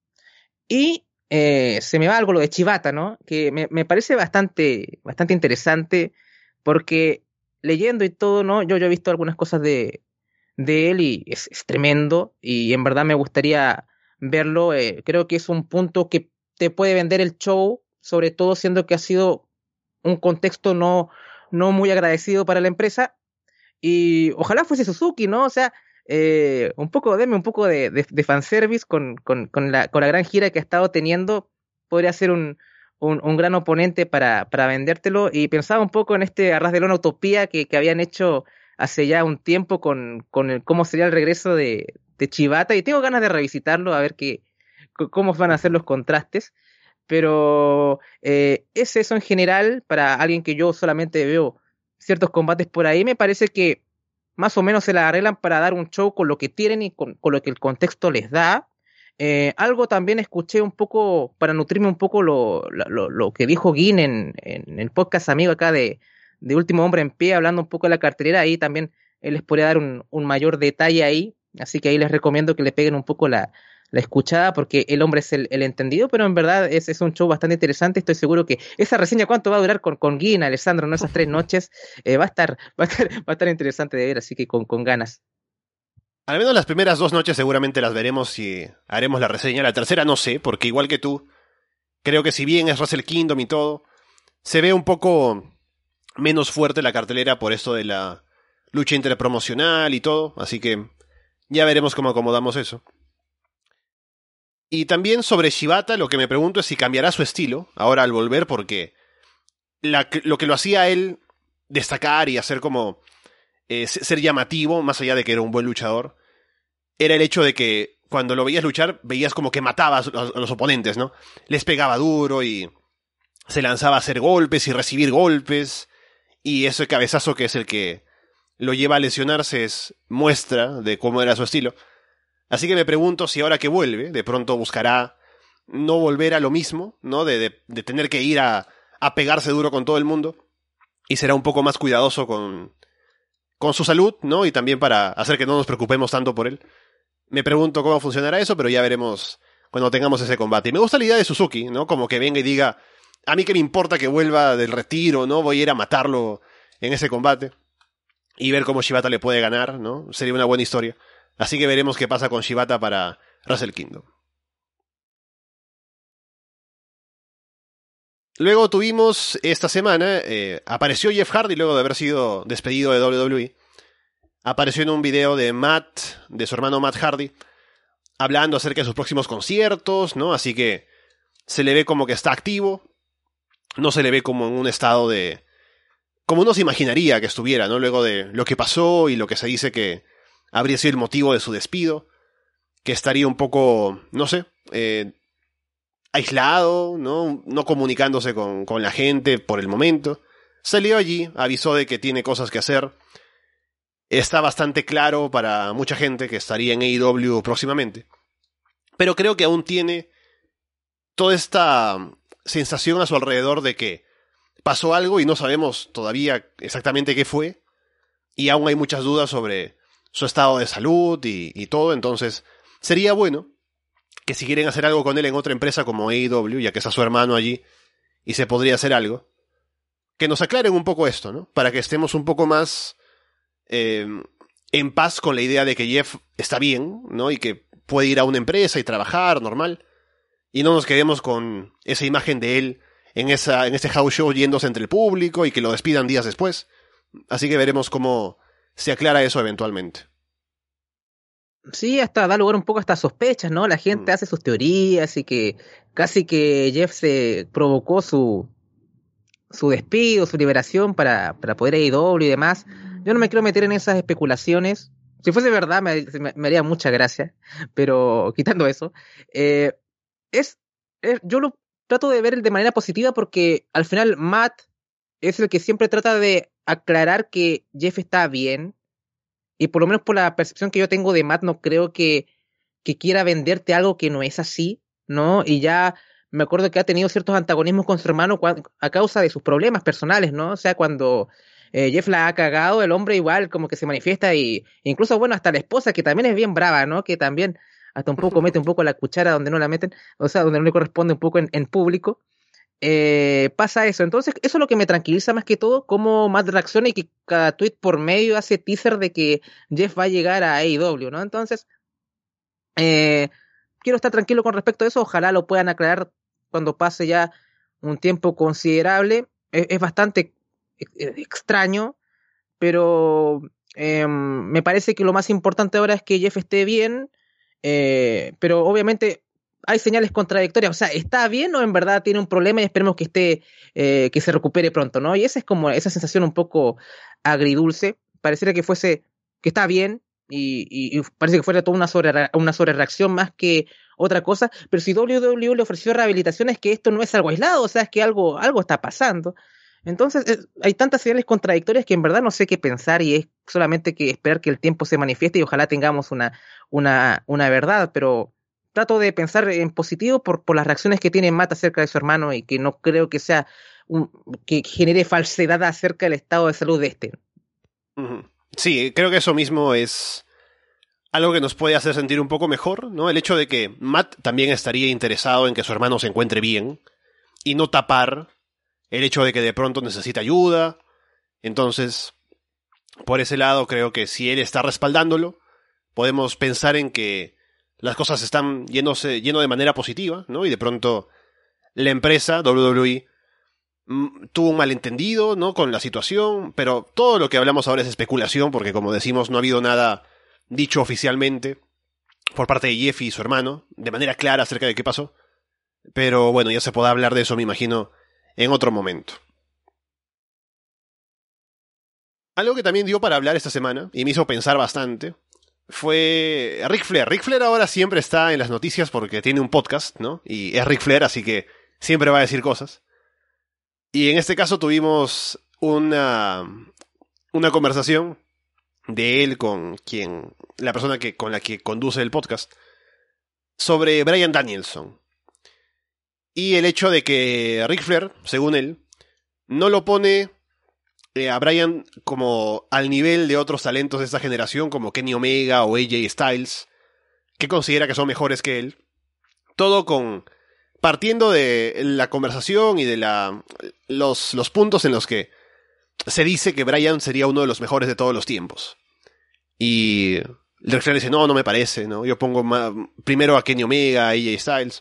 Y eh, se me va algo lo de Chibata, ¿no? Que me, me parece bastante, bastante interesante porque leyendo y todo, ¿no? Yo, yo he visto algunas cosas de, de él y es, es tremendo y en verdad me gustaría verlo. Eh, creo que es un punto que te puede vender el show, sobre todo siendo que ha sido un contexto no, no muy agradecido para la empresa y ojalá fuese Suzuki, ¿no? O sea, eh, un poco, deme un poco de, de, de fanservice con, con, con, la, con la gran gira que ha estado teniendo. Podría ser un, un, un gran oponente para, para vendértelo. Y pensaba un poco en este Arras de Lona Utopía que, que habían hecho hace ya un tiempo con, con el, cómo sería el regreso de, de Chibata. Y tengo ganas de revisitarlo, a ver qué, cómo van a ser los contrastes. Pero eh, es eso en general, para alguien que yo solamente veo ciertos combates por ahí, me parece que más o menos se la arreglan para dar un show con lo que tienen y con, con lo que el contexto les da. Eh, algo también escuché un poco, para nutrirme un poco lo, lo, lo que dijo Gin en, en el podcast amigo acá de, de Último Hombre en Pie, hablando un poco de la cartelera, ahí también él les podría dar un, un mayor detalle ahí, así que ahí les recomiendo que le peguen un poco la, la escuchada, porque el hombre es el, el entendido, pero en verdad es, es un show bastante interesante. Estoy seguro que esa reseña, ¿cuánto va a durar con, con Guina, Alessandro, no? Esas tres noches, eh, va a estar, va a estar, va a estar interesante de ver, así que con, con ganas. Al menos las primeras dos noches seguramente las veremos y haremos la reseña. La tercera no sé, porque igual que tú, creo que si bien es Wrestle Kingdom y todo, se ve un poco menos fuerte la cartelera por esto de la lucha interpromocional y todo, así que ya veremos cómo acomodamos eso. Y también sobre Shibata, lo que me pregunto es si cambiará su estilo ahora al volver, porque la, lo que lo hacía a él destacar y hacer como eh, ser llamativo, más allá de que era un buen luchador, era el hecho de que cuando lo veías luchar, veías como que mataba a los, a los oponentes, ¿no? Les pegaba duro y se lanzaba a hacer golpes y recibir golpes, y ese cabezazo que es el que lo lleva a lesionarse es muestra de cómo era su estilo. Así que me pregunto si ahora que vuelve, de pronto buscará no volver a lo mismo, ¿no? De, de, de tener que ir a, a pegarse duro con todo el mundo, y será un poco más cuidadoso con, con su salud, ¿no? Y también para hacer que no nos preocupemos tanto por él. Me pregunto cómo funcionará eso, pero ya veremos cuando tengamos ese combate. Y me gusta la idea de Suzuki, ¿no? Como que venga y diga, a mí que me importa que vuelva del retiro, ¿no? Voy a ir a matarlo en ese combate. Y ver cómo Shibata le puede ganar, ¿no? Sería una buena historia. Así que veremos qué pasa con Shibata para Wrestle Kingdom. Luego tuvimos esta semana, eh, apareció Jeff Hardy luego de haber sido despedido de doble u doble u E. Apareció en un video de Matt, de su hermano Matt Hardy, hablando acerca de sus próximos conciertos, ¿no? Así que se le ve como que está activo, no se le ve como en un estado de... como uno se imaginaría que estuviera, ¿no? Luego de lo que pasó y lo que se dice que habría sido el motivo de su despido, que estaría un poco, no sé, eh, aislado, ¿no? No comunicándose con, con la gente por el momento. Salió allí, avisó de que tiene cosas que hacer. Está bastante claro para mucha gente que estaría en A E W próximamente. Pero creo que aún tiene toda esta sensación a su alrededor de que pasó algo y no sabemos todavía exactamente qué fue. Y aún hay muchas dudas sobre su estado de salud y, y todo. Entonces, sería bueno que si quieren hacer algo con él en otra empresa como A E W, ya que está su hermano allí y se podría hacer algo, que nos aclaren un poco esto, ¿no? Para que estemos un poco más eh, en paz con la idea de que Jeff está bien, ¿no? Y que puede ir a una empresa y trabajar normal, y no nos quedemos con esa imagen de él en, esa, en ese house show yéndose entre el público y que lo despidan días después. Así que veremos cómo se aclara eso eventualmente. Sí, hasta da lugar un poco a estas sospechas, ¿no? La gente mm. hace sus teorías y que casi que Jeff se provocó su, su despido, su liberación para, para poder ir a A E W y demás. Yo no me quiero meter en esas especulaciones, si fuese verdad me, me, me haría mucha gracia, pero quitando eso, eh, es, es, yo lo trato de ver de manera positiva porque al final Matt es el que siempre trata de aclarar que Jeff está bien, y por lo menos por la percepción que yo tengo de Matt, no creo que, que quiera venderte algo que no es así, ¿no? Y ya me acuerdo que ha tenido ciertos antagonismos con su hermano a causa de sus problemas personales, ¿no? O sea, cuando eh, Jeff la ha cagado, el hombre igual como que se manifiesta y incluso, bueno, hasta la esposa, que también es bien brava, ¿no? Que también hasta un poco mete un poco la cuchara donde no la meten, o sea, donde no le corresponde un poco en, en público. Eh, pasa eso. Entonces, eso es lo que me tranquiliza más que todo, cómo Matt reacciona y que cada tweet por medio hace teaser de que Jeff va a llegar a A E W, ¿no? Entonces, eh, quiero estar tranquilo con respecto a eso. Ojalá lo puedan aclarar cuando pase ya un tiempo considerable. Es, es bastante extraño, pero eh, me parece que lo más importante ahora es que Jeff esté bien, eh, pero obviamente hay señales contradictorias, o sea, ¿está bien o en verdad tiene un problema y esperemos que esté, eh, que se recupere pronto, ¿no? Y esa es como esa sensación un poco agridulce, pareciera que fuese, que está bien y, y, y parece que fuera toda una sobre una sobrereacción más que otra cosa, pero si W W E le ofreció rehabilitación es que esto no es algo aislado, o sea, es que algo, algo está pasando. Entonces, eh, hay tantas señales contradictorias que en verdad no sé qué pensar y es solamente que esperar que el tiempo se manifieste y ojalá tengamos una, una, una verdad, pero trato de pensar en positivo por, por las reacciones que tiene Matt acerca de su hermano y que no creo que sea un, que genere falsedad acerca del estado de salud de este. Sí, creo que eso mismo es algo que nos puede hacer sentir un poco mejor, ¿no? El hecho de que Matt también estaría interesado en que su hermano se encuentre bien y no tapar el hecho de que de pronto necesita ayuda. Entonces, por ese lado, creo que si él está respaldándolo, podemos pensar en que las cosas están yéndose, yendo de manera positiva, ¿no? Y de pronto la empresa, W W E, m- tuvo un malentendido, ¿no? Con la situación, pero todo lo que hablamos ahora es especulación, porque como decimos, no ha habido nada dicho oficialmente por parte de Jeff y su hermano, de manera clara acerca de qué pasó. Pero bueno, ya se podrá hablar de eso, me imagino, en otro momento. Algo que también dio para hablar esta semana, y me hizo pensar bastante, fue Ric Flair. Ric Flair ahora siempre está en las noticias porque tiene un podcast, ¿no? Y es Ric Flair, así que siempre va a decir cosas. Y en este caso tuvimos una, una conversación de él con quien, la persona que, con la que conduce el podcast, sobre Bryan Danielson. Y el hecho de que Ric Flair, según él, no lo pone eh, a Bryan como al nivel de otros talentos de esta generación, como Kenny Omega o A J Styles, que considera que son mejores que él. Todo con partiendo de la conversación y de la los, los puntos en los que se dice que Bryan sería uno de los mejores de todos los tiempos. Y Ric Flair dice, no, no me parece, ¿no? Yo pongo más, primero a Kenny Omega, a A J Styles.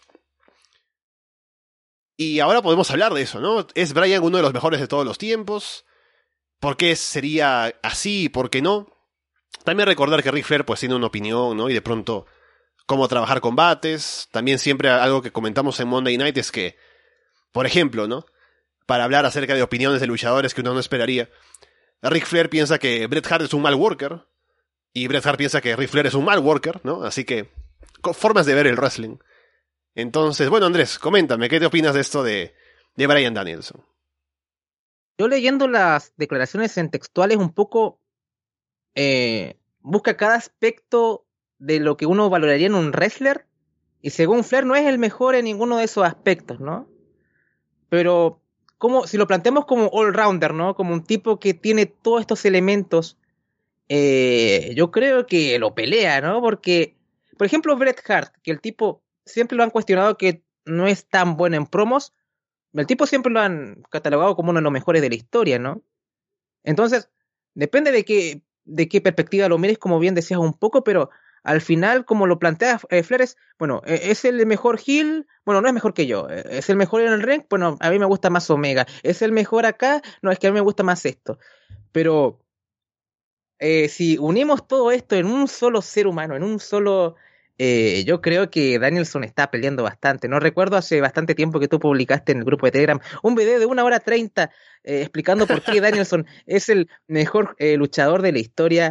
Y ahora podemos hablar de eso, ¿no? ¿Es Bryan uno de los mejores de todos los tiempos? ¿Por qué sería así y por qué no? También recordar que Ric Flair pues tiene una opinión, ¿no? Y de pronto cómo trabajar combates. También siempre algo que comentamos en Monday Night es que, por ejemplo, ¿no? Para hablar acerca de opiniones de luchadores que uno no esperaría, Ric Flair piensa que Bret Hart es un mal worker y Bret Hart piensa que Ric Flair es un mal worker, ¿no? Así que, formas de ver el wrestling. Entonces, bueno, Andrés, coméntame, ¿qué te opinas de esto de, de Bryan Danielson? Yo leyendo las declaraciones en textuales un poco eh, busca cada aspecto de lo que uno valoraría en un wrestler y según Flair no es el mejor en ninguno de esos aspectos, ¿no? Pero como si lo planteamos como all-rounder, ¿no? Como un tipo que tiene todos estos elementos, eh, yo creo que lo pelea, ¿no? Porque, por ejemplo, Bret Hart, que el tipo siempre lo han cuestionado que no es tan bueno en promos, el tipo siempre lo han catalogado como uno de los mejores de la historia, ¿no? Entonces, depende de qué, de qué perspectiva lo mires, como bien decías un poco, pero al final, como lo plantea eh, Flair, es, bueno, eh, es el mejor heel, bueno, no es mejor que yo, eh, es el mejor en el ring, bueno, a mí me gusta más Omega, es el mejor acá, no, es que a mí me gusta más esto, pero eh, si unimos todo esto en un solo ser humano, en un solo... Eh, yo creo que Danielson está peleando bastante. No recuerdo hace bastante tiempo que tú publicaste en el grupo de Telegram un video de una hora treinta eh, explicando por qué Danielson es el mejor eh, luchador de la historia.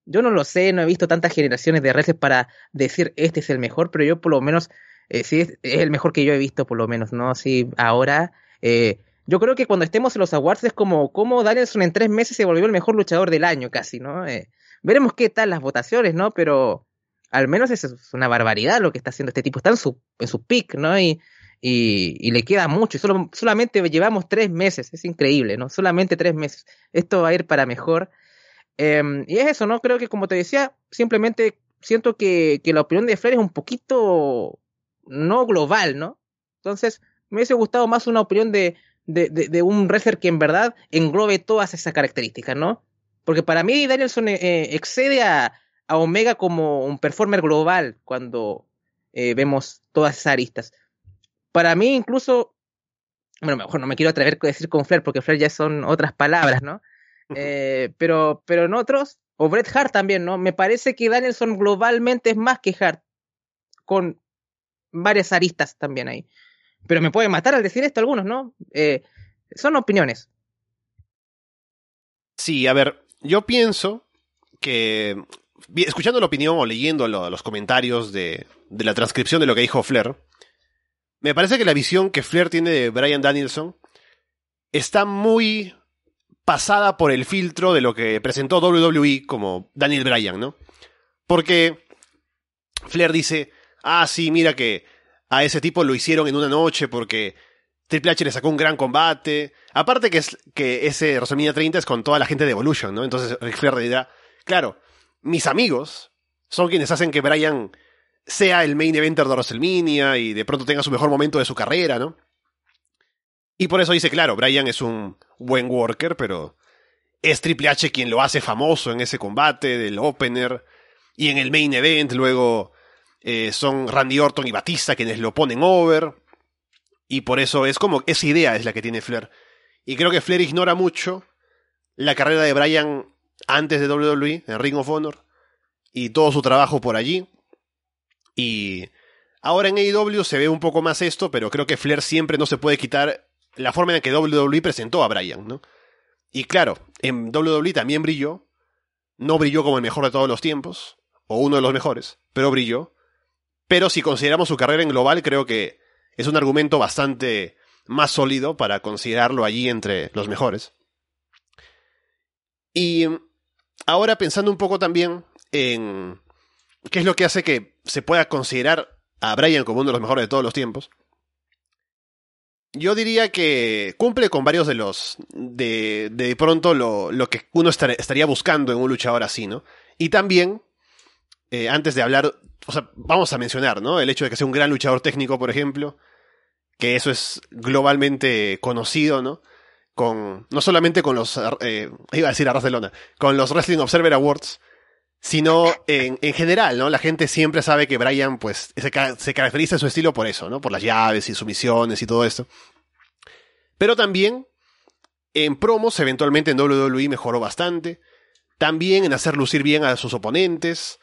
Yo no lo sé, no he visto tantas generaciones de wrestlers para decir este es el mejor, pero yo por lo menos, eh, sí es, es el mejor que yo he visto, por lo menos, ¿no? Sí, ahora, eh, yo creo que cuando estemos en los awards es como, como Danielson en tres meses se volvió el mejor luchador del año, casi, ¿no? Eh, veremos qué tal las votaciones, ¿no? Pero al menos eso es una barbaridad lo que está haciendo este tipo, está en su, en su peak, ¿no? Y, y, y le queda mucho, y solo, solamente llevamos tres meses, es increíble, ¿no? Solamente tres meses. Esto va a ir para mejor. Eh, y es eso, ¿no? Creo que como te decía, simplemente siento que, que la opinión de Flair es un poquito no global, ¿no? Entonces, me hubiese gustado más una opinión de, de, de, de un wrestler que en verdad englobe todas esas características, ¿no? Porque para mí Danielson eh, excede a, a Omega como un performer global cuando eh, vemos todas esas aristas. Para mí incluso, bueno, mejor no me quiero atrever a decir con Flair, porque Flair ya son otras palabras, ¿no? Eh, pero, pero en otros, o Bret Hart también, ¿no? Me parece que Danielson globalmente es más que Hart, con varias aristas también ahí. Pero me pueden matar al decir esto algunos, ¿no? Eh, son opiniones. Sí, a ver, yo pienso que, escuchando la opinión o leyendo lo, los comentarios de, de la transcripción de lo que dijo Flair, me parece que la visión que Flair tiene de Bryan Danielson está muy pasada por el filtro de lo que presentó doble u doble u E como Daniel Bryan, ¿no? Porque Flair dice, ah, sí, mira que a ese tipo lo hicieron en una noche porque Triple H le sacó un gran combate. Aparte que, es, que ese WrestleMania treinta es con toda la gente de Evolution, ¿no? Entonces Ric Flair le dirá, claro, mis amigos son quienes hacen que Bryan sea el main eventer de WrestleMania y de pronto tenga su mejor momento de su carrera, ¿no? Y por eso dice, claro, Bryan es un buen worker, pero es Triple H quien lo hace famoso en ese combate del opener y en el main event. Luego eh, son Randy Orton y Batista quienes lo ponen over. Y por eso es como, esa idea es la que tiene Flair. Y creo que Flair ignora mucho la carrera de Bryan antes de doble u doble u E, en Ring of Honor, y todo su trabajo por allí. Y ahora en A E W se ve un poco más esto, pero creo que Flair siempre no se puede quitar la forma en la que doble u doble u E presentó a Bryan, ¿no? Y claro, en doble u doble u E también brilló. No brilló como el mejor de todos los tiempos, o uno de los mejores, pero brilló. Pero si consideramos su carrera en global, creo que es un argumento bastante más sólido para considerarlo allí entre los mejores. Y ahora pensando un poco también en qué es lo que hace que se pueda considerar a Bryan como uno de los mejores de todos los tiempos, yo diría que cumple con varios de los, de, de pronto lo, lo que uno estar, estaría buscando en un luchador así, ¿no? Y también, eh, antes de hablar, o sea, vamos a mencionar, ¿no? El hecho de que sea un gran luchador técnico, por ejemplo, que eso es globalmente conocido, ¿no? Con, no solamente con los, eh, iba a decir a Barcelona, con los Wrestling Observer Awards, sino en, en general, ¿no? La gente siempre sabe que Bryan, pues, se, se caracteriza en su estilo por eso, ¿no? Por las llaves y sumisiones y todo esto. Pero también, en promos, eventualmente en doble u doble u E mejoró bastante. También en hacer lucir bien a sus oponentes.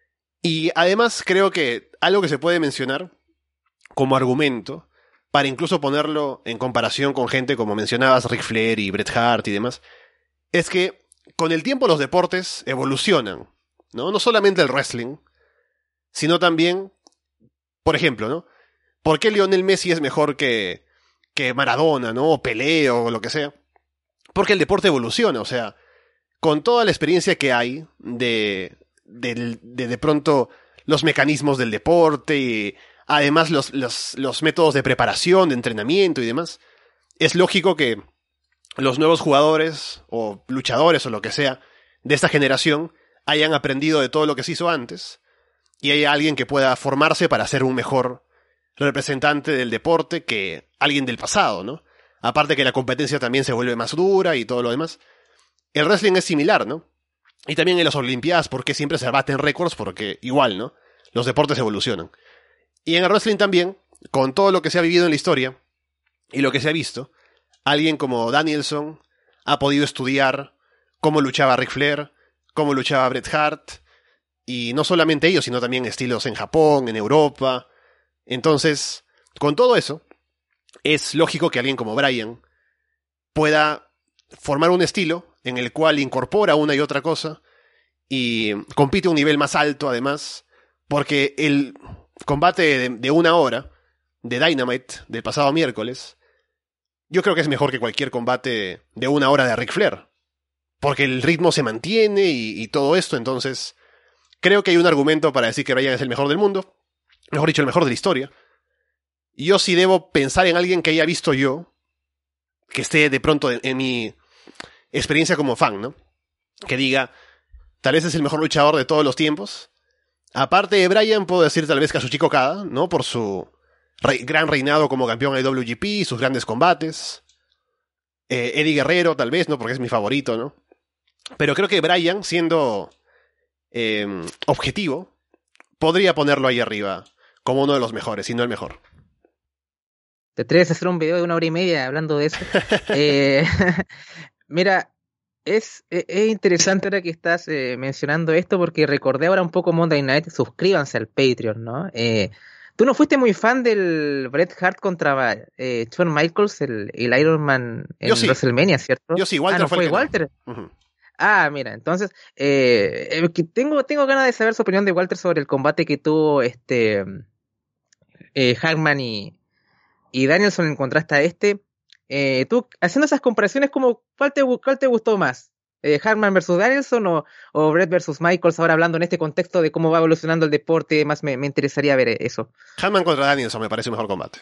Y además creo que algo que se puede mencionar como argumento, para incluso ponerlo en comparación con gente como mencionabas, Ric Flair y Bret Hart y demás, es que con el tiempo los deportes evolucionan, ¿no? No solamente el wrestling, sino también, por ejemplo, ¿no? ¿Por qué Lionel Messi es mejor que, que Maradona, ¿no? O Pelé o lo que sea? Porque el deporte evoluciona, o sea, con toda la experiencia que hay de de, de, de pronto los mecanismos del deporte y además los, los, los métodos de preparación, de entrenamiento y demás, es lógico que los nuevos jugadores o luchadores o lo que sea de esta generación hayan aprendido de todo lo que se hizo antes y haya alguien que pueda formarse para ser un mejor representante del deporte que alguien del pasado, ¿no? Aparte que la competencia también se vuelve más dura y todo lo demás. El wrestling es similar, ¿no? Y también en las Olimpiadas, porque siempre se baten récords, porque igual, ¿no? Los deportes evolucionan. Y en el wrestling también, con todo lo que se ha vivido en la historia y lo que se ha visto, alguien como Danielson ha podido estudiar cómo luchaba Ric Flair, cómo luchaba Bret Hart, y no solamente ellos, sino también estilos en Japón, en Europa. Entonces, con todo eso, es lógico que alguien como Bryan pueda formar un estilo en el cual incorpora una y otra cosa y compite a un nivel más alto además, porque el combate de, de una hora de Dynamite del pasado miércoles, yo creo que es mejor que cualquier combate de una hora de Ric Flair, porque el ritmo se mantiene y, y todo esto, entonces creo que hay un argumento para decir que Bryan es el mejor del mundo, mejor dicho, el mejor de la historia. Y yo sí debo pensar en alguien que haya visto yo, que esté de pronto en, en mi experiencia como fan, ¿no? Que diga, tal vez es el mejor luchador de todos los tiempos. Aparte de Bryan, puedo decir tal vez Kazuchika Okada, ¿no? Por su re- gran reinado como campeón de W G P y sus grandes combates. Eh, Eddie Guerrero, tal vez, ¿no? Porque es mi favorito, ¿no? Pero creo que Bryan, siendo eh, objetivo, podría ponerlo ahí arriba como uno de los mejores, si no el mejor. ¿Te atreves a hacer un video de una hora y media hablando de eso? eh, mira, es, es, es interesante ahora que estás eh, mencionando esto porque recordé ahora un poco Monday Night. Suscríbanse al Patreon, ¿no? Eh, Tú no fuiste muy fan del Bret Hart contra eh, Shawn Michaels, el, el Iron Man en Yo sí. WrestleMania, ¿cierto? Yo sí, Walter ah, ¿no fue, fue el que Walter? No. Uh-huh. Ah, mira, entonces, eh, eh, que tengo, tengo ganas de saber su opinión de Walter sobre el combate que tuvo este eh, Hardman y, y Danielson en contraste a este. Eh, tú, haciendo esas comparaciones, como, ¿cuál te, cuál te gustó más? Eh, ¿Hardman versus Danielson o, o Bret versus Michaels? Ahora hablando en este contexto de cómo va evolucionando el deporte, más me, me interesaría ver eso. Hardman contra Danielson me parece un mejor combate.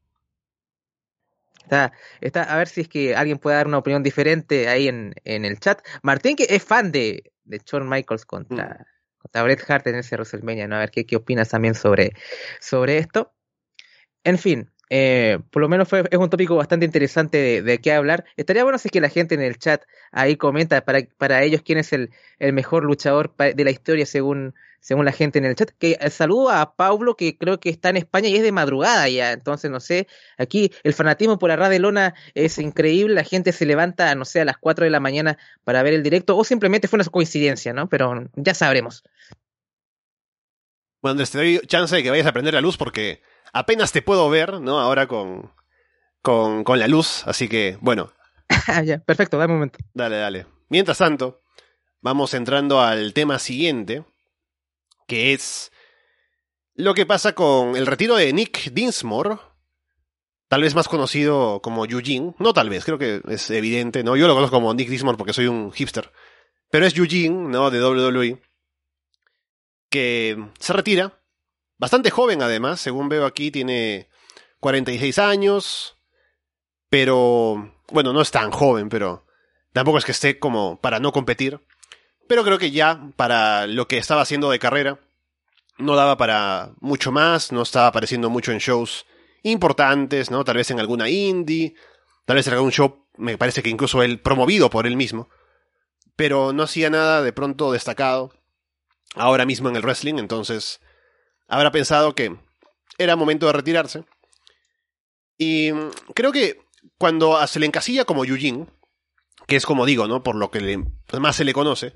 Está, está, a ver si es que alguien puede dar una opinión diferente ahí en, en el chat. Martín, que es fan de, de Shawn Michaels contra, mm. contra Bret Hart en ese WrestleMania, ¿no? A ver qué, qué opinas también sobre, sobre esto. En fin, eh, por lo menos fue, es un tópico bastante interesante de, de qué hablar. Estaría bueno si es que la gente en el chat ahí comenta para, para ellos quién es el, el mejor luchador de la historia según, según la gente en el chat. Que saludo a Paulo, que creo que está en España y es de madrugada ya, entonces no sé, aquí el fanatismo por Arra de Lona es increíble, la gente se levanta, no sé, a las cuatro de la mañana para ver el directo, o simplemente fue una coincidencia, ¿no? Pero ya sabremos. Bueno, Andrés, te doy chance de que vayas a prender la luz porque apenas te puedo ver, ¿no? Ahora con, con, con la luz, así que, bueno. Ya, perfecto, dame un momento. Dale, dale. Mientras tanto, vamos entrando al tema siguiente, que es lo que pasa con el retiro de Nick Dinsmore, tal vez más conocido como Eugene, no tal vez, creo que es evidente, ¿no? Yo lo conozco como Nick Dinsmore porque soy un hipster, pero es Eugene, ¿no? De W W E, que se retira, bastante joven además, según veo aquí, tiene cuarenta y seis años, pero, bueno, no es tan joven, pero tampoco es que esté como para no competir, pero creo que ya para lo que estaba haciendo de carrera, no daba para mucho más, no estaba apareciendo mucho en shows importantes, ¿no? Tal vez en alguna indie, tal vez en algún show, me parece que incluso él promovido por él mismo, pero no hacía nada de pronto destacado ahora mismo en el wrestling, entonces habrá pensado que era momento de retirarse. Y creo que cuando se le encasilla como Eugene, que es como digo, ¿no? Por lo que le, más se le conoce,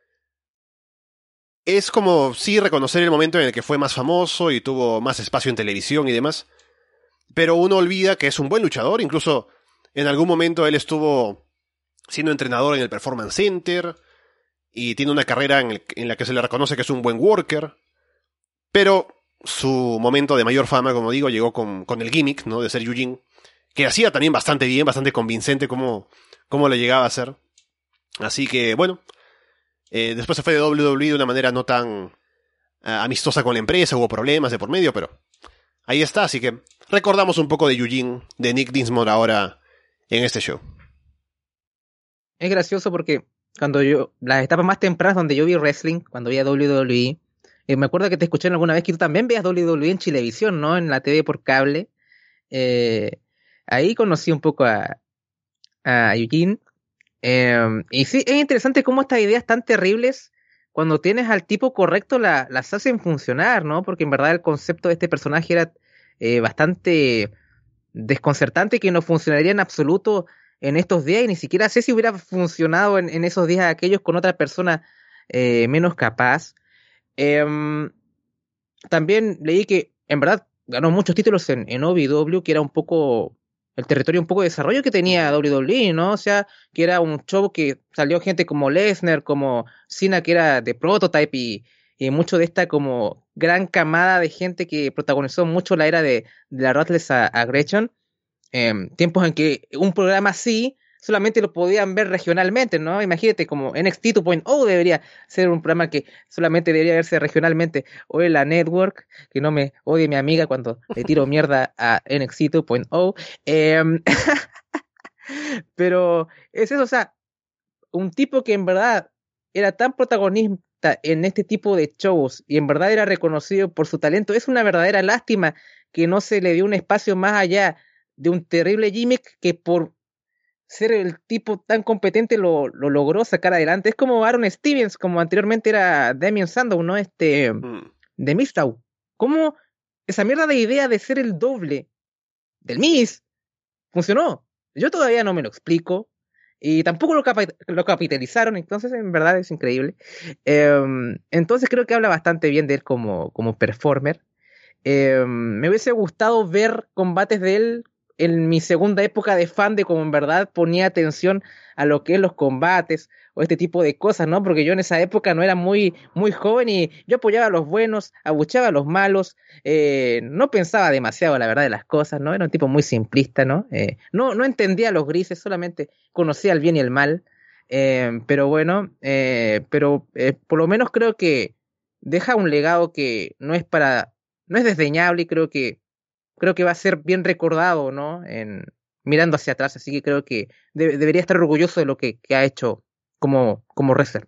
es como sí reconocer el momento en el que fue más famoso y tuvo más espacio en televisión y demás, pero uno olvida que es un buen luchador, incluso en algún momento él estuvo siendo entrenador en el Performance Center y tiene una carrera en, el, en la que se le reconoce que es un buen worker, pero su momento de mayor fama, como digo, llegó con, con el gimmick, ¿no? De ser Eugene, que hacía también bastante bien, bastante convincente como, como le llegaba a hacer. Así que, bueno, eh, después se fue de W W E de una manera no tan uh, amistosa con la empresa, hubo problemas de por medio, pero ahí está, así que recordamos un poco de Eugene, de Nick Dinsmore ahora en este show. Es gracioso porque cuando yo, las etapas más tempranas donde yo vi wrestling, cuando veía W W E, eh, me acuerdo que te escuché alguna vez que tú también veías W W E en Chilevisión, ¿no? En la T V por cable. Eh, ahí conocí un poco a, a Eugene. Eh, y sí, es interesante cómo estas ideas tan terribles, cuando tienes al tipo correcto, la, las hacen funcionar, ¿no? Porque en verdad el concepto de este personaje era eh, bastante desconcertante, que no funcionaría en absoluto en estos días, y ni siquiera sé si hubiera funcionado en, en esos días aquellos con otra persona eh, menos capaz. Eh, También leí que en verdad ganó muchos títulos en, en O V W, que era un poco el territorio un poco de desarrollo que tenía Ujú. W W E, ¿no? O sea, que era un show que salió gente como Lesnar, como Cena, que era de Prototype, y, y mucho de esta como gran camada de gente que protagonizó mucho la era de, de la Ruthless a- Aggression, em, tiempos en que un programa así solamente lo podían ver regionalmente, ¿no? Imagínate como N X T dos punto cero debería ser un programa que solamente debería verse regionalmente, o en la Network, que no me odie mi amiga cuando le tiro mierda a N X T dos punto cero. em, pero es eso, o sea, un tipo que en verdad era tan protagonista en este tipo de shows y en verdad era reconocido por su talento, es una verdadera lástima que no se le dio un espacio más allá de un terrible gimmick que por ser el tipo tan competente lo, lo logró sacar adelante. Es como Aaron Stevens, como anteriormente era Damien Sandow, ¿no? Este, Mm. de Miztow. ¿Cómo esa mierda de idea de ser el doble del Miz funcionó? Yo todavía no me lo explico. Y tampoco lo, capa- lo capitalizaron, entonces en verdad es increíble. Em, entonces creo que habla bastante bien de él como, como performer. Eh, me hubiese gustado ver combates de él en mi segunda época de fan, de cómo en verdad ponía atención a lo que es los combates o este tipo de cosas, ¿no? Porque yo en esa época no era muy, muy joven y yo apoyaba a los buenos, abucheaba a los malos, eh, no pensaba demasiado la verdad de las cosas, ¿no? Era un tipo muy simplista, ¿no? Eh, no, no entendía los grises, solamente conocía el bien y el mal. Eh, pero bueno, eh, pero eh, por lo menos creo que deja un legado que no es para no es desdeñable y creo que creo que va a ser bien recordado, ¿no? En mirando hacia atrás, así que creo que de- debería estar orgulloso de lo que, que ha hecho como como wrestler.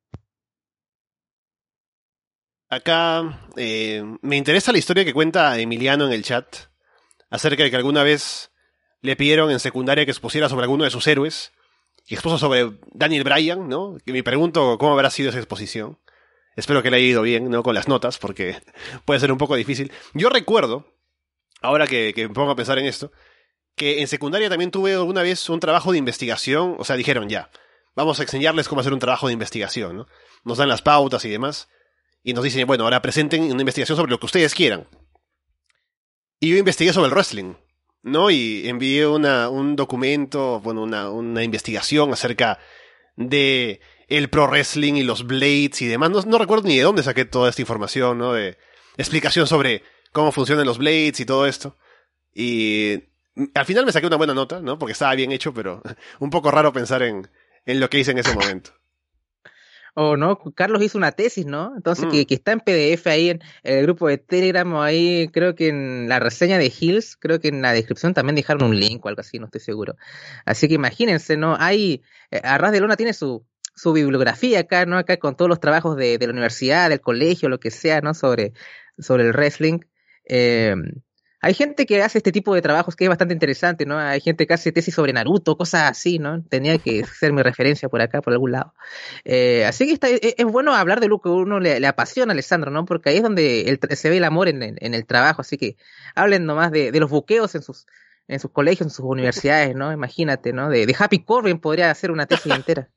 Acá eh, me interesa la historia que cuenta Emiliano en el chat acerca de que alguna vez le pidieron en secundaria que expusiera sobre alguno de sus héroes y expuso sobre Daniel Bryan, ¿no? Que me pregunto cómo habrá sido esa exposición. Espero que le haya ido bien, ¿no? Con las notas, porque puede ser un poco difícil. Yo recuerdo, ahora que, que me pongo a pensar en esto, que en secundaria también tuve alguna vez un trabajo de investigación, o sea, dijeron ya, vamos a enseñarles cómo hacer un trabajo de investigación, ¿no? Nos dan las pautas y demás, y nos dicen, bueno, ahora presenten una investigación sobre lo que ustedes quieran. Y yo investigué sobre el wrestling, ¿no? Y envié una, un documento, bueno, una, una investigación acerca de el pro wrestling y los blades y demás. No, no recuerdo ni de dónde saqué toda esta información, ¿no? De explicación sobre cómo funcionan los blades y todo esto. Y al final me saqué una buena nota, ¿no? Porque estaba bien hecho, pero un poco raro pensar en, en lo que hice en ese momento. O no, Carlos hizo una tesis, ¿no? Entonces Mm. que, que está en P D F ahí en el grupo de Telegram o ahí, creo que en la reseña de Hills, creo que en la descripción también dejaron un link o algo así, no estoy seguro. Así que imagínense, ¿no? Hay, eh, Arras de Lona tiene su, su bibliografía acá, ¿no? Acá con todos los trabajos de, de la universidad, del colegio, lo que sea, ¿no? Sobre, sobre el wrestling. Eh, Hay gente que hace este tipo de trabajos que es bastante interesante, ¿no? Hay gente que hace tesis sobre Naruto, cosas así, ¿no? Tenía que ser mi referencia por acá, por algún lado. Eh, así que está, es, es bueno hablar de lo que uno le, le apasiona, Alessandro, ¿no? Porque ahí es donde el tra- se ve el amor en, en- en el trabajo. Así que hablen nomás de, de los buqueos en sus, en sus colegios, en sus universidades, ¿no? Imagínate, ¿no? De, de Happy Corbin podría hacer una tesis entera.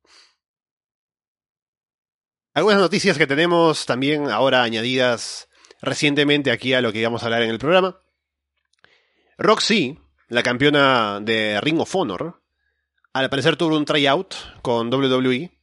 Algunas noticias que tenemos también ahora añadidas recientemente aquí a lo que íbamos a hablar en el programa. Roxy, la campeona de Ring of Honor, al parecer tuvo un tryout con W W E.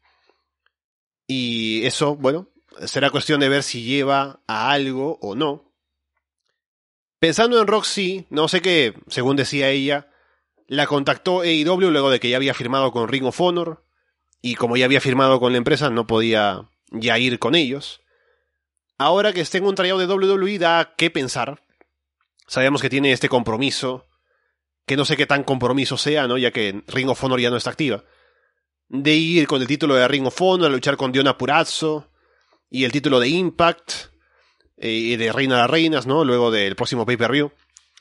Y eso, bueno, será cuestión de ver si lleva a algo o no. Pensando en Roxy, no sé qué, según decía ella, la contactó A E W luego de que ya había firmado con Ring of Honor. Y como ya había firmado con la empresa, no podía ya ir con ellos. Ahora que esté en un tryout de W W E da que pensar. Sabemos que tiene este compromiso, que no sé qué tan compromiso sea, ¿no? Ya que Ring of Honor ya no está activa. De ir con el título de Ring of Honor a luchar con Diona Purazzo y el título de Impact eh, y de Reina de las Reinas, ¿no? Luego del próximo pay-per-view.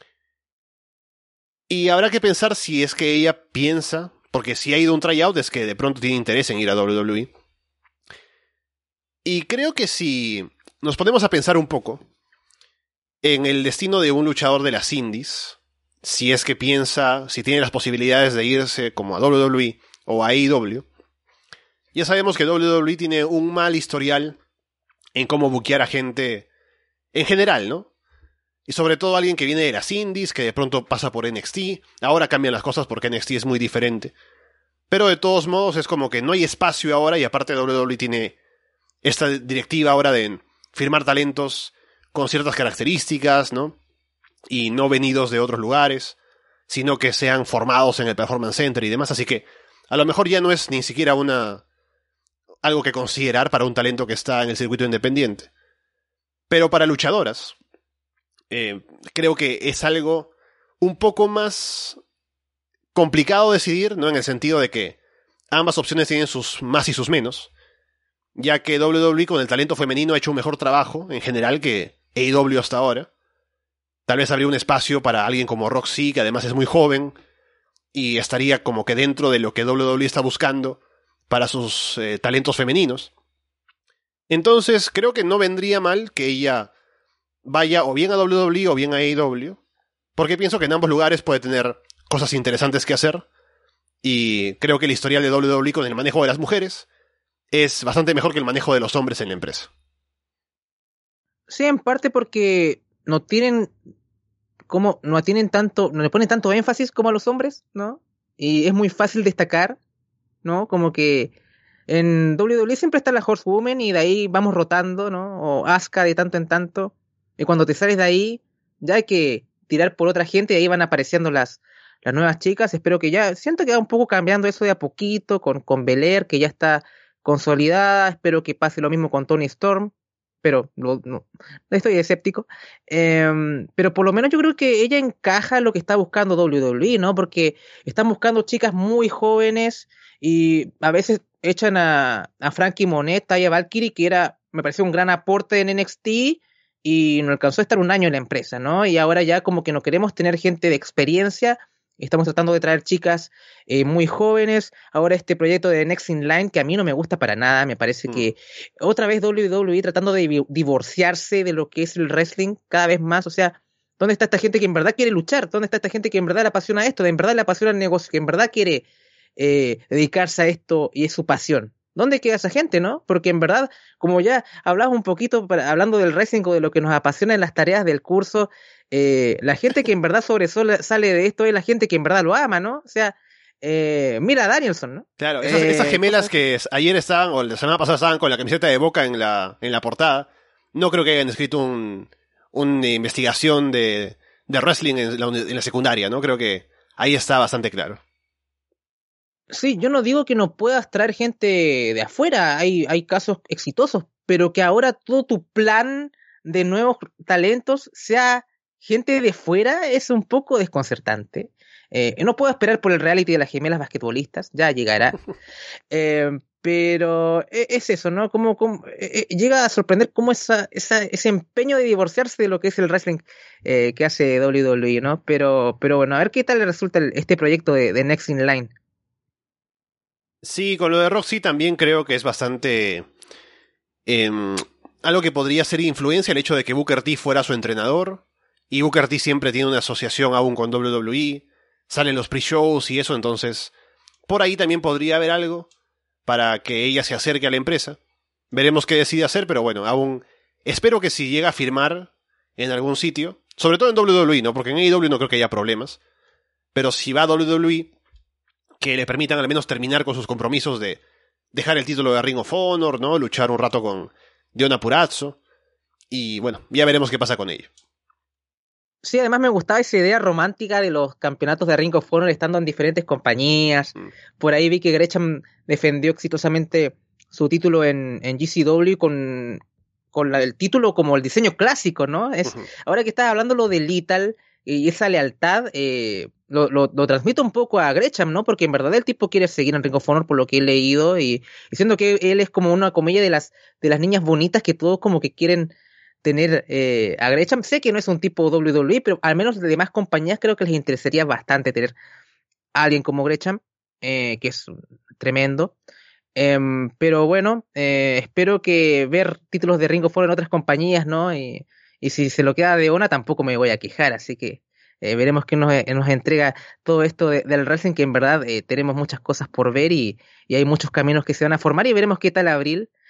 Y habrá que pensar si es que ella piensa, porque si ha ido a un tryout es que de pronto tiene interés en ir a W W E. Y creo que si nos ponemos a pensar un poco en el destino de un luchador de las indies, si es que piensa, si tiene las posibilidades de irse como a W W E o a A E W, ya sabemos que W W E tiene un mal historial en cómo buquear a gente en general, ¿no? Y sobre todo alguien que viene de las indies, que de pronto pasa por N X T. Ahora cambian las cosas porque N X T es muy diferente. Pero de todos modos es como que no hay espacio ahora y aparte W W E tiene esta directiva ahora de firmar talentos con ciertas características, ¿no? Y no venidos de otros lugares, sino que sean formados en el Performance Center y demás. Así que a lo mejor ya no es ni siquiera una algo que considerar para un talento que está en el circuito independiente. Pero para luchadoras, eh, creo que es algo un poco más complicado decidir, ¿no? En el sentido de que ambas opciones tienen sus más y sus menos, ya que W W E con el talento femenino ha hecho un mejor trabajo, en general, que A E W hasta ahora. Tal vez habría un espacio para alguien como Roxy, que además es muy joven, y estaría como que dentro de lo que W W E está buscando para sus eh, talentos femeninos. Entonces, creo que no vendría mal que ella vaya o bien a W W E o bien a A E W, porque pienso que en ambos lugares puede tener cosas interesantes que hacer, y creo que el historial de W W E con el manejo de las mujeres es bastante mejor que el manejo de los hombres en la empresa. Sí, en parte porque no tienen como no tienen tanto, no le ponen tanto énfasis como a los hombres, ¿no? Y es muy fácil destacar, ¿no? Como que en W W E siempre está la Horsewoman y de ahí vamos rotando, ¿no? O Asuka de tanto en tanto. Y cuando te sales de ahí, ya hay que tirar por otra gente y ahí van apareciendo las, las nuevas chicas. Espero que ya, siento que va un poco cambiando eso de a poquito con, con Belair, que ya está consolidada. Espero que pase lo mismo con Toni Storm, pero no, no estoy escéptico. Eh, pero por lo menos yo creo que ella encaja en lo que está buscando W W E, ¿no? Porque están buscando chicas muy jóvenes y a veces echan a, a Frankie Monet y a Valkyrie, que era, me pareció un gran aporte en N X T y no alcanzó a estar un año en la empresa, ¿no? Y ahora ya como que no queremos tener gente de experiencia. Estamos tratando de traer chicas eh, muy jóvenes. Ahora este proyecto de Next in Line, que a mí no me gusta para nada, me parece mm. que otra vez W W E tratando de divorciarse de lo que es el wrestling cada vez más. O sea, ¿dónde está esta gente que en verdad quiere luchar? ¿Dónde está esta gente que en verdad le apasiona esto? ¿De en verdad le apasiona el negocio? ¿Que en verdad quiere eh, dedicarse a esto y es su pasión? ¿Dónde queda esa gente, no? Porque en verdad, como ya hablamos un poquito, para, hablando del wrestling o de lo que nos apasiona en las tareas del curso, eh, la gente que en verdad sobresale de esto es la gente que en verdad lo ama, ¿no? O sea, eh, mira a Danielson, ¿no? Claro, esas, eh, esas gemelas que ayer estaban, o la semana pasada estaban con la camiseta de Boca en la, en la portada, no creo que hayan escrito un, una investigación de, de wrestling en la, en la secundaria, ¿no? Creo que ahí está bastante claro. Sí, yo no digo que no puedas traer gente de afuera, hay, hay casos exitosos, pero que ahora todo tu plan de nuevos talentos sea gente de fuera es un poco desconcertante. Eh, no puedo esperar por el reality de las gemelas basquetbolistas, ya llegará. eh, pero es eso, ¿no? Como, como eh, llega a sorprender cómo esa, esa, ese empeño de divorciarse de lo que es el wrestling eh, que hace W W E, ¿no? Pero, pero bueno, a ver qué tal le resulta el, este proyecto de, de Next in Line. Sí, con lo de Roxy también creo que es bastante eh, algo que podría ser influencia el hecho de que Booker T fuera su entrenador, y Booker T siempre tiene una asociación aún con W W E, salen los pre-shows y eso, entonces por ahí también podría haber algo para que ella se acerque a la empresa. Veremos qué decide hacer, pero bueno, aún espero que si llega a firmar en algún sitio, sobre todo en W W E, ¿no? Porque en A E W no creo que haya problemas, pero si va a W W E, que le permitan al menos terminar con sus compromisos de dejar el título de Ring of Honor, ¿no? Luchar un rato con Deonna Purrazzo. Y bueno, ya veremos qué pasa con ello. Sí, además me gustaba esa idea romántica de los campeonatos de Ring of Honor estando en diferentes compañías. Mm. Por ahí vi que Gresham defendió exitosamente su título en, en G C W con, con la, el título como el diseño clásico, ¿no? Es, uh-huh. Ahora que estás hablando lo de Lethal y esa lealtad, eh, lo, lo, lo transmito un poco a Gresham, ¿no? Porque en verdad el tipo quiere seguir en Ring of Honor por lo que he leído y, y siendo que él es como una comedia de las, de las niñas bonitas que todos como que quieren tener eh, a Gresham. Sé que no es un tipo W W E, pero al menos de demás compañías creo que les interesaría bastante tener a alguien como Gresham, eh, que es tremendo. Eh, pero bueno, eh, espero que ver títulos de Ring of Honor en otras compañías, ¿no? Y, y si se lo queda de Ona tampoco me voy a quejar, así que eh, veremos qué nos, nos entrega todo esto de, del wrestling, que en verdad eh, tenemos muchas cosas por ver y, y hay muchos caminos que se van a formar y veremos qué tal Abril.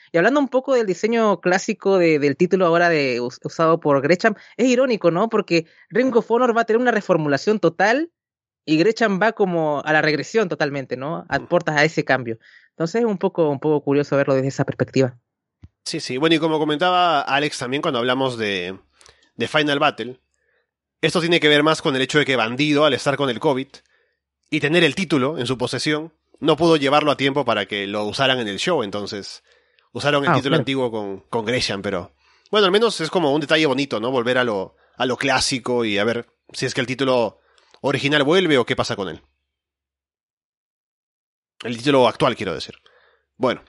Y hablando un poco del diseño clásico de, del título ahora de us- usado por Gresham, es irónico, ¿no? Porque Ring of Honor va a tener una reformulación total y Gresham va como a la regresión totalmente, ¿no? Aportas a ese cambio. Entonces es un poco, un poco curioso verlo desde esa perspectiva. Sí, sí. Bueno, y como comentaba Alex también cuando hablamos de, de Final Battle, esto tiene que ver más con el hecho de que Bandido, al estar con el COVID y tener el título en su posesión, no pudo llevarlo a tiempo para que lo usaran en el show, entonces usaron el Ah, título claro. antiguo con, con Gresham, pero bueno, al menos es como un detalle bonito, ¿no? Volver a lo, a lo clásico y a ver si es que el título original vuelve o qué pasa con él. El título actual, quiero decir. Bueno,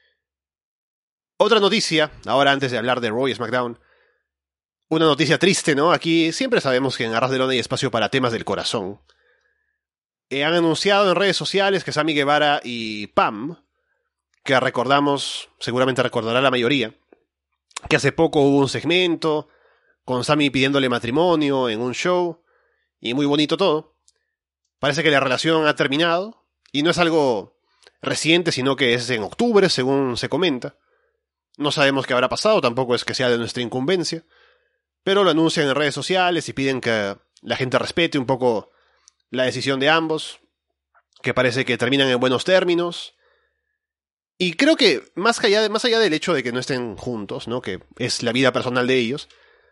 otra noticia, ahora antes de hablar de Raw y SmackDown, una noticia triste, ¿no? Aquí siempre sabemos que en Arras de Lona hay espacio para temas del corazón. Eh, han anunciado en redes sociales que Sammy Guevara y Pam, que recordamos, seguramente recordará la mayoría, que hace poco hubo un segmento con Sammy pidiéndole matrimonio en un show, y muy bonito todo. Parece que la relación ha terminado, y no es algo reciente, sino que es en octubre, según se comenta. No sabemos qué habrá pasado, tampoco es que sea de nuestra incumbencia, pero lo anuncian en redes sociales y piden que la gente respete un poco la decisión de ambos, que parece que terminan en buenos términos. Y creo que más allá, de, más allá del hecho de que no estén juntos, ¿no? Que es la vida personal de ellos,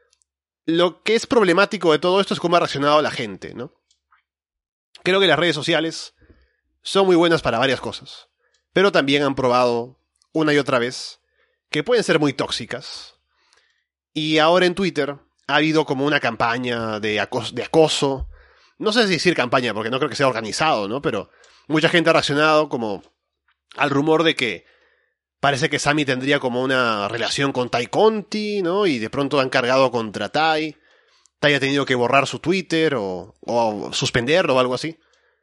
lo que es problemático de todo esto es cómo ha reaccionado la gente, ¿no? Creo que las redes sociales son muy buenas para varias cosas, pero también han probado una y otra vez que pueden ser muy tóxicas. Y ahora en Twitter ha habido como una campaña de acoso, de acoso. No sé si decir campaña, porque no creo que sea organizado, ¿no? Pero mucha gente ha reaccionado como al rumor de que parece que Sammy tendría como una relación con Ty Conti, ¿no? Y de pronto han cargado contra Ty. Ty ha tenido que borrar su Twitter o, o suspenderlo o algo así.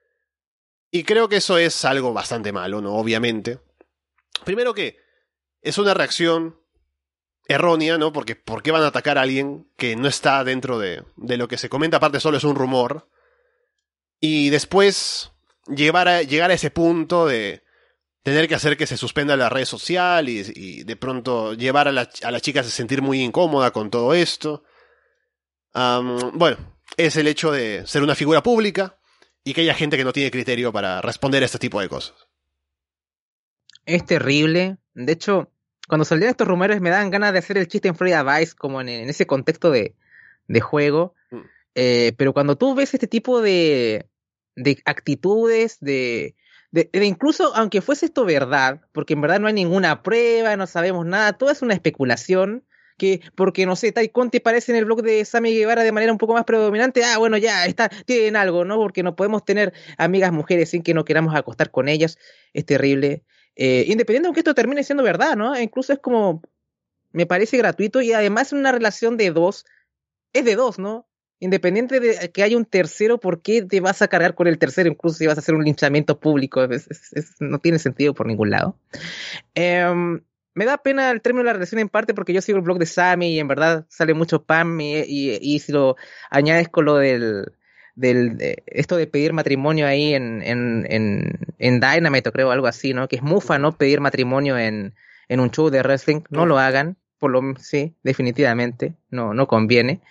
Y creo que eso es algo bastante malo, ¿no? Obviamente. Primero que es una reacción errónea, ¿no? Porque ¿por qué van a atacar a alguien que no está dentro de, de lo que se comenta? Aparte solo es un rumor. Y después llevar a, llegar a ese punto de tener que hacer que se suspenda la red social y, y de pronto llevar a la, a la chica a sentir muy incómoda con todo esto. Um, bueno, es el hecho de ser una figura pública y que haya gente que no tiene criterio para responder a este tipo de cosas. Es terrible. De hecho, cuando salieron estos rumores me daban ganas de hacer el chiste en Florida Vice, como en, en ese contexto de, de juego. Mm. Eh, pero cuando tú ves este tipo de, de actitudes, de, de, de incluso aunque fuese esto verdad, porque en verdad no hay ninguna prueba, no sabemos nada, todo es una especulación, que porque no sé, Tai Conti aparece en el blog de Sammy Guevara de manera un poco más predominante, ah, bueno, ya está, tienen algo, ¿no? Porque no podemos tener amigas mujeres sin que no queramos acostar con ellas, es terrible. Eh, independiente de que esto termine siendo verdad, ¿no? E incluso es como, me parece gratuito y además en una relación de dos, es de dos, ¿no? Independiente de que haya un tercero, ¿por qué te vas a cargar con el tercero? Incluso si vas a hacer un linchamiento público, es, es, es, no tiene sentido por ningún lado. Eh, me da pena el término de la relación en parte porque yo sigo el blog de Sammy y en verdad sale mucho Pam y, y, y si lo añades con lo del, del de, esto de pedir matrimonio ahí en, en, en, en Dynamite, creo, algo así, ¿no? Que es mufa, ¿no? Pedir matrimonio en, en un show de wrestling, no Uf. lo hagan, por lo sí, definitivamente, no, no conviene.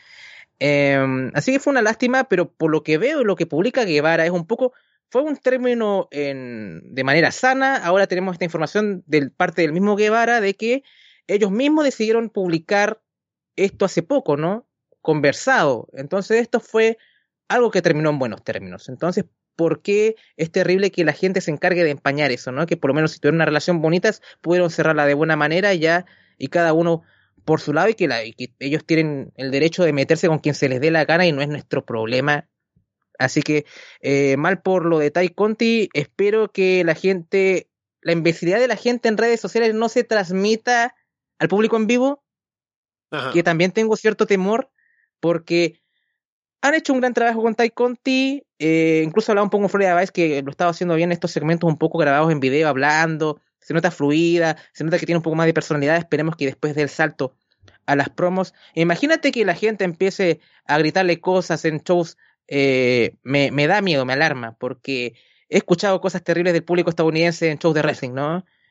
Eh, así que fue una lástima, pero por lo que veo y lo que publica Guevara es un poco, fue un término en, de manera sana. Ahora tenemos esta información de parte del mismo Guevara de que ellos mismos decidieron publicar esto hace poco, ¿no? Conversado. Entonces esto fue algo que terminó en buenos términos. Entonces, ¿por qué es terrible que la gente se encargue de empañar eso, ¿no? Que por lo menos si tuvieron una relación bonita, pudieron cerrarla de buena manera y ya, y cada uno por su lado y que, la, y que ellos tienen el derecho de meterse con quien se les dé la gana y no es nuestro problema. Así que eh, mal por lo de Tai Conti, espero que la gente, la imbecilidad de la gente en redes sociales no se transmita al público en vivo, Ajá. que también tengo cierto temor porque han hecho un gran trabajo con Tai Conti, eh, incluso hablaba un poco con Florida Vice que lo estaba haciendo bien estos segmentos un poco grabados en video, hablando, se nota fluida, se nota que tiene un poco más de personalidad, esperemos que después del salto a las promos, imagínate que la gente empiece a gritarle cosas en shows, eh, me, me da miedo, me alarma, porque he escuchado cosas terribles del público estadounidense en shows de wrestling, ¿no?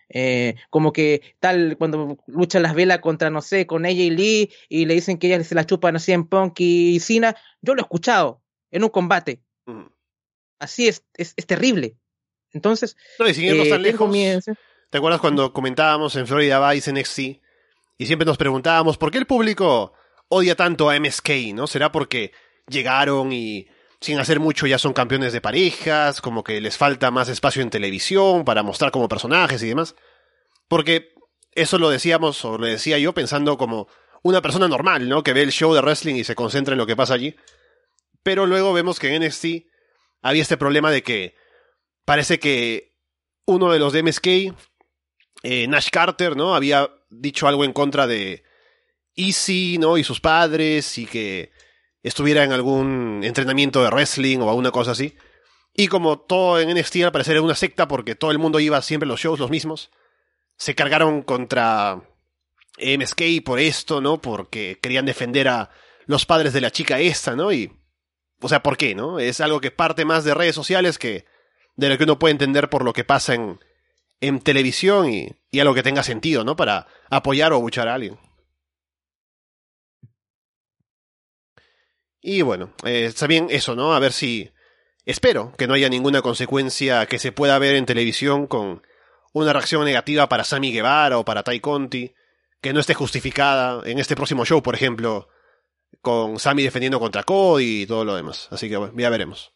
Eh, como que tal, cuando luchan las velas contra, no sé, con ella y Lee, y le dicen que ella se la chupan así en Punk y Cena, yo lo he escuchado en un combate. Mm. Así es, es, es terrible. Entonces, No, y sin irnos eh, tan tengo miedo. lejos, ¿te acuerdas cuando comentábamos en Florida Vice N X T? Y siempre nos preguntábamos, ¿por qué el público odia tanto a M S K, ¿no? ¿Será porque llegaron y sin hacer mucho ya son campeones de parejas, como que les falta más espacio en televisión para mostrar como personajes y demás? Porque eso lo decíamos, o lo decía yo, pensando como una persona normal, ¿no? Que ve el show de wrestling y se concentra en lo que pasa allí. Pero luego vemos que en N X T había este problema de que parece que uno de los de M S K, eh, Nash Carter, ¿no? Había dicho algo en contra de Easy, ¿no? Y sus padres, y que estuviera en algún entrenamiento de wrestling o alguna cosa así. Y como todo en N X T al parecer era una secta porque todo el mundo iba siempre a los shows los mismos, se cargaron contra M S K por esto, ¿no? Porque querían defender a los padres de la chica esta, ¿no? Y, o sea, ¿por qué, no? Es algo que parte más de redes sociales que de lo que uno puede entender por lo que pasa en, en televisión y, y algo que tenga sentido, ¿no? Para apoyar o buchar a alguien. Y bueno, eh, está bien eso, ¿no? A ver si... Espero que no haya ninguna consecuencia que se pueda ver en televisión con una reacción negativa para Sammy Guevara o para Tay Conti, que no esté justificada en este próximo show, por ejemplo, con Sammy defendiendo contra Cody y todo lo demás. Así que bueno, ya veremos.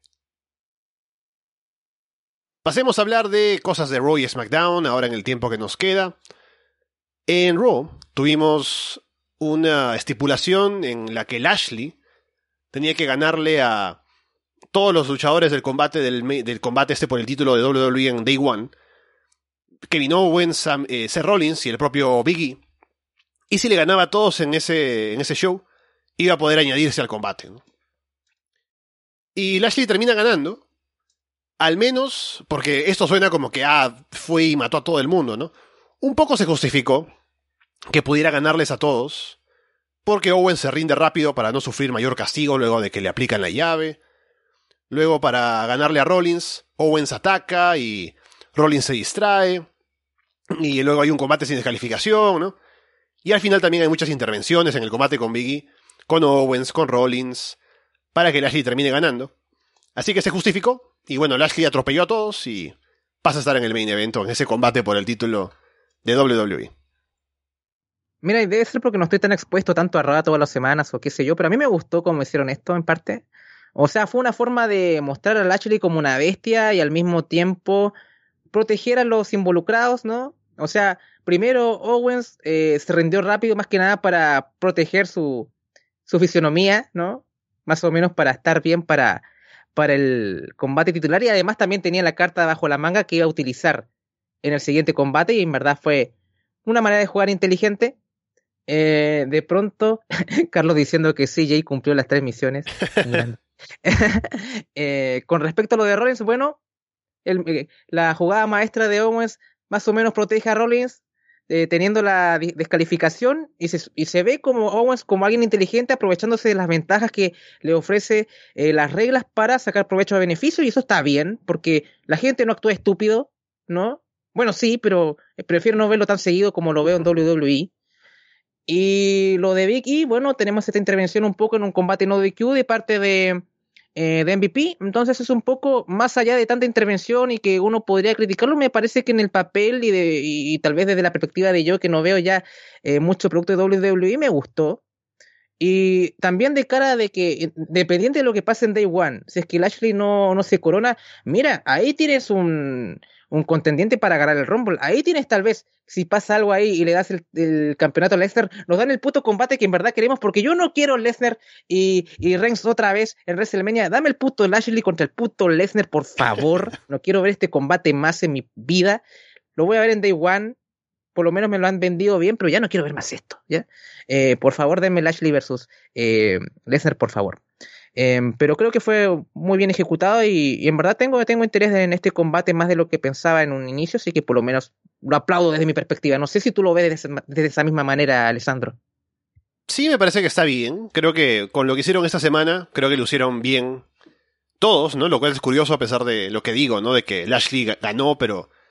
Pasemos a hablar de cosas de Raw y SmackDown, ahora en el tiempo que nos queda. En Raw tuvimos una estipulación en la que Lashley tenía que ganarle a todos los luchadores del combate del, del combate este por el título de W W E en Day One, Kevin Owens, Sam, eh, Seth Rollins y el propio Big E. Y si le ganaba a todos en ese, en ese show, iba a poder añadirse al combate, ¿no? Y Lashley termina ganando, al menos porque esto suena como que ah, fue y mató a todo el mundo, ¿no? Un poco se justificó que pudiera ganarles a todos, porque Owens se rinde rápido para no sufrir mayor castigo luego de que le aplican la llave. Luego, para ganarle a Rollins, Owens ataca y Rollins se distrae. Y luego hay un combate sin descalificación, ¿no? Y al final también hay muchas intervenciones en el combate con Big E, con Owens, con Rollins, para que Lashley termine ganando. Así que se justificó. Y bueno, Lashley atropelló a todos y pasa a estar en el main event, en ese combate por el título de W W E. Mira, y debe ser porque no estoy tan expuesto tanto a Raw todas las semanas o qué sé yo, pero a mí me gustó cómo hicieron esto en parte. O sea, fue una forma de mostrar a Lashley como una bestia y al mismo tiempo proteger a los involucrados, ¿no? O sea, primero Owens eh, se rindió rápido más que nada para proteger su, su fisionomía, ¿no? Más o menos para estar bien para, para el combate titular y además también tenía la carta bajo la manga que iba a utilizar en el siguiente combate y en verdad fue una manera de jugar inteligente. Eh, de pronto, Carlos diciendo que C J cumplió las tres misiones. eh, con respecto a lo de Rollins, bueno, el, eh, la jugada maestra de Owens más o menos protege a Rollins eh, teniendo la descalificación y se, y se ve como Owens como alguien inteligente aprovechándose de las ventajas que le ofrece eh, las reglas para sacar provecho de beneficio y eso está bien porque la gente no actúa estúpido, ¿no? Bueno, sí, pero prefiero no verlo tan seguido como lo veo en W W E. Y lo de Big E, bueno, tenemos esta intervención un poco en un combate no D Q de parte de, eh, de M V P, entonces es un poco más allá de tanta intervención y que uno podría criticarlo, me parece que en el papel y, de, y, y tal vez desde la perspectiva de yo que no veo ya eh, mucho producto de W W E me gustó. Y también de cara de que, dependiente de lo que pase en Day One, si es que Lashley no, no se corona, mira, ahí tienes un, un contendiente para ganar el Rumble. Ahí tienes tal vez, si pasa algo ahí y le das el, el campeonato a Lesnar, nos dan el puto combate que en verdad queremos, porque yo no quiero Lesnar y, y Reigns otra vez en WrestleMania. Dame el puto Lashley contra el puto Lesnar, por favor. No quiero ver este combate más en mi vida. Lo voy a ver en Day One. Por lo menos me lo han vendido bien, pero ya no quiero ver más esto, ¿ya? Eh, por favor, denme Lashley versus eh, Lesnar, por favor. Eh, pero creo que fue muy bien ejecutado y, y en verdad tengo, tengo interés en este combate más de lo que pensaba en un inicio, así que por lo menos lo aplaudo desde mi perspectiva. No sé si tú lo ves desde, desde esa misma manera, Alessandro. Sí, me parece que está bien. Creo que con lo que hicieron esta semana, creo que lo hicieron bien todos, ¿no? Lo cual es curioso a pesar de lo que digo, ¿no? De que Lashley ganó, pero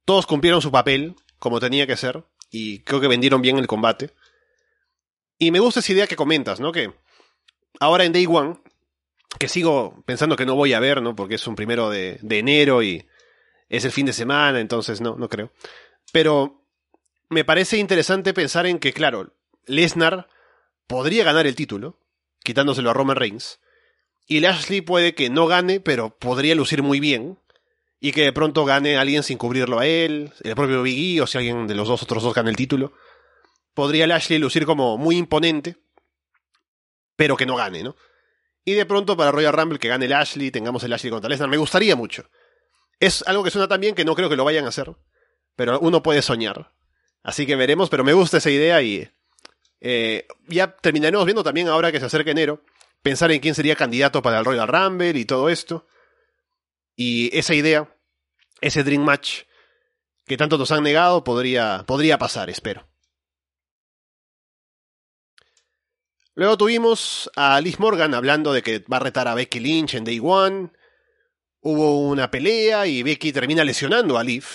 todos cumplieron su papel como tenía que ser y creo que vendieron bien el combate. Y me gusta esa idea que comentas, ¿no? Que ahora en Day One, que sigo pensando que no voy a ver, ¿no? Porque es un primero de, de enero y es el fin de semana, entonces no, no creo. Pero me parece interesante pensar en que, claro, Lesnar podría ganar el título, quitándoselo a Roman Reigns, y Lashley puede que no gane, pero podría lucir muy bien, y que de pronto gane alguien sin cubrirlo a él, el propio Big E, o si alguien de los dos otros dos gana el título. Podría Lashley lucir como muy imponente, pero que no gane, ¿no? Y de pronto para Royal Rumble que gane Lashley, tengamos el Lashley contra Lesnar, me gustaría mucho. Es algo que suena tan bien que no creo que lo vayan a hacer, pero uno puede soñar. Así que veremos, pero me gusta esa idea y eh, ya terminaremos viendo también ahora que se acerca enero, pensar en quién sería candidato para el Royal Rumble y todo esto. Y esa idea, ese Dream Match que tanto nos han negado, podría, podría pasar, espero. Luego tuvimos a Liv Morgan hablando de que va a retar a Becky Lynch en Day One. Hubo una pelea y Becky termina lesionando a Liv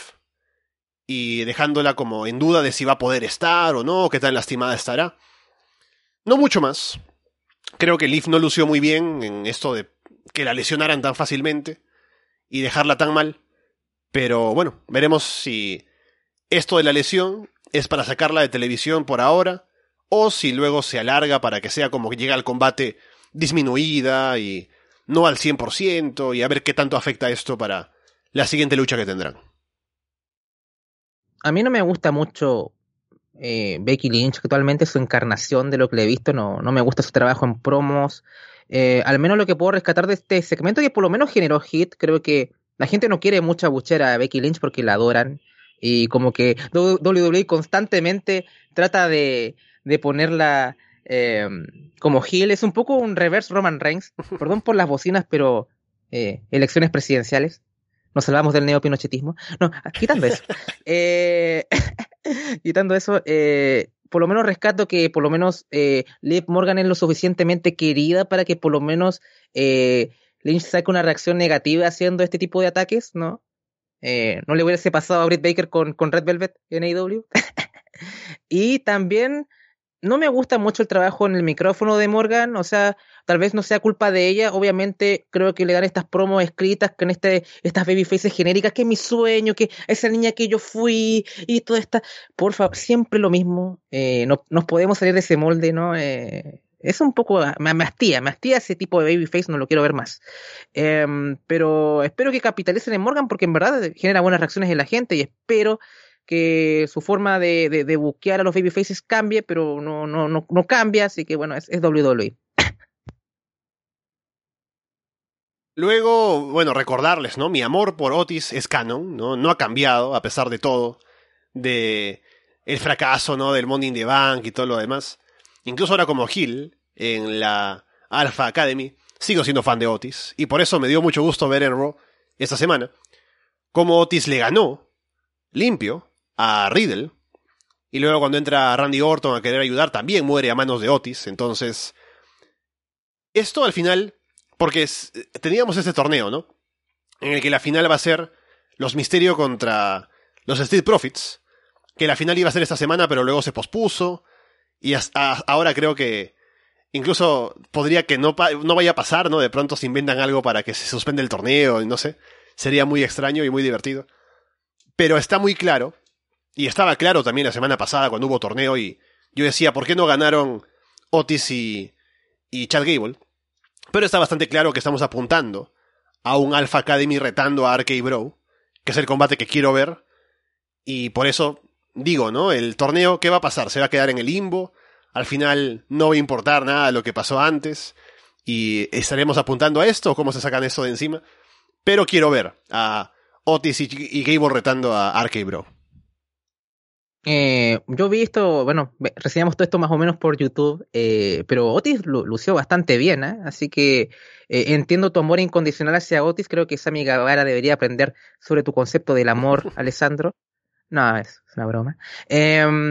y dejándola como en duda de si va a poder estar o no, qué tan lastimada estará. No mucho más. Creo que Liv no lució muy bien en esto de que la lesionaran tan fácilmente y dejarla tan mal. Pero bueno, veremos si esto de la lesión es para sacarla de televisión por ahora o si luego se alarga para que sea como que llega al combate disminuida y no al cien por ciento y a ver qué tanto afecta esto para la siguiente lucha que tendrán. A mí no me gusta mucho eh, Becky Lynch actualmente, su encarnación de lo que le he visto, no, no me gusta su trabajo en promos. Eh, al menos lo que puedo rescatar de este segmento, que por lo menos generó hit, creo que la gente no quiere mucha buchera a Becky Lynch porque la adoran, y como que W W E constantemente trata de, de ponerla eh, como heel. Es un poco un reverse Roman Reigns, perdón por las bocinas, pero eh, elecciones presidenciales. Nos salvamos del neopinochetismo. No, quitando eso. eh, quitando eso, eh, por lo menos rescato que por lo menos eh, Liv Morgan es lo suficientemente querida para que por lo menos eh, Lynch saque una reacción negativa haciendo este tipo de ataques, ¿no? Eh, no le hubiese pasado a Britt Baker con, con Red Velvet en A E W. Y también no me gusta mucho el trabajo en el micrófono de Morgan, o sea, tal vez no sea culpa de ella, obviamente creo que le dan estas promos escritas con este, estas babyfaces genéricas, que es mi sueño, que esa niña que yo fui, y toda esta, por favor, siempre lo mismo, eh, no nos podemos salir de ese molde, ¿no? Eh, es un poco, me, me hastía, me hastía ese tipo de babyface, no lo quiero ver más. Eh, pero espero que capitalicen en Morgan porque en verdad genera buenas reacciones en la gente y espero que su forma de, de, de buquear a los babyfaces cambie, pero no, no, no, no cambia, así que bueno, es, es W W E. Luego, bueno, recordarles, ¿no? Mi amor por Otis es canon, ¿no? No ha cambiado, a pesar de todo, de el fracaso, ¿no? Del Money in the Bank y todo lo demás. Incluso ahora como heel, en la Alpha Academy, sigo siendo fan de Otis, y por eso me dio mucho gusto ver en Raw esta semana cómo Otis le ganó, limpio, a Riddle, y luego cuando entra Randy Orton a querer ayudar, también muere a manos de Otis. Entonces, esto al final, porque es, teníamos este torneo, ¿no? En el que la final va a ser los Mysterio contra los Street Profits, que la final iba a ser esta semana, pero luego se pospuso, y hasta ahora creo que incluso podría que no, no vaya a pasar, ¿no? De pronto se inventan algo para que se suspenda el torneo, y no sé, sería muy extraño y muy divertido. Pero está muy claro, y estaba claro también la semana pasada cuando hubo torneo y yo decía, ¿por qué no ganaron Otis y, y Chad Gable? Pero está bastante claro que estamos apuntando a un Alpha Academy retando a R K Bro, que es el combate que quiero ver, y por eso digo, ¿no? El torneo, ¿qué va a pasar? ¿Se va a quedar en el limbo? Al final no va a importar nada de lo que pasó antes, y estaremos apuntando a esto, o cómo se sacan eso de encima. Pero quiero ver a Otis y, y Gable retando a R K Bro. Eh, yo vi esto, bueno, reseñamos todo esto más o menos por YouTube, eh, pero Otis lu- lució bastante bien, ¿eh? Así que eh, entiendo tu amor incondicional hacia Otis. Creo que Sammy Guevara debería aprender sobre tu concepto del amor, Alessandro. No, es, es una broma. Eh,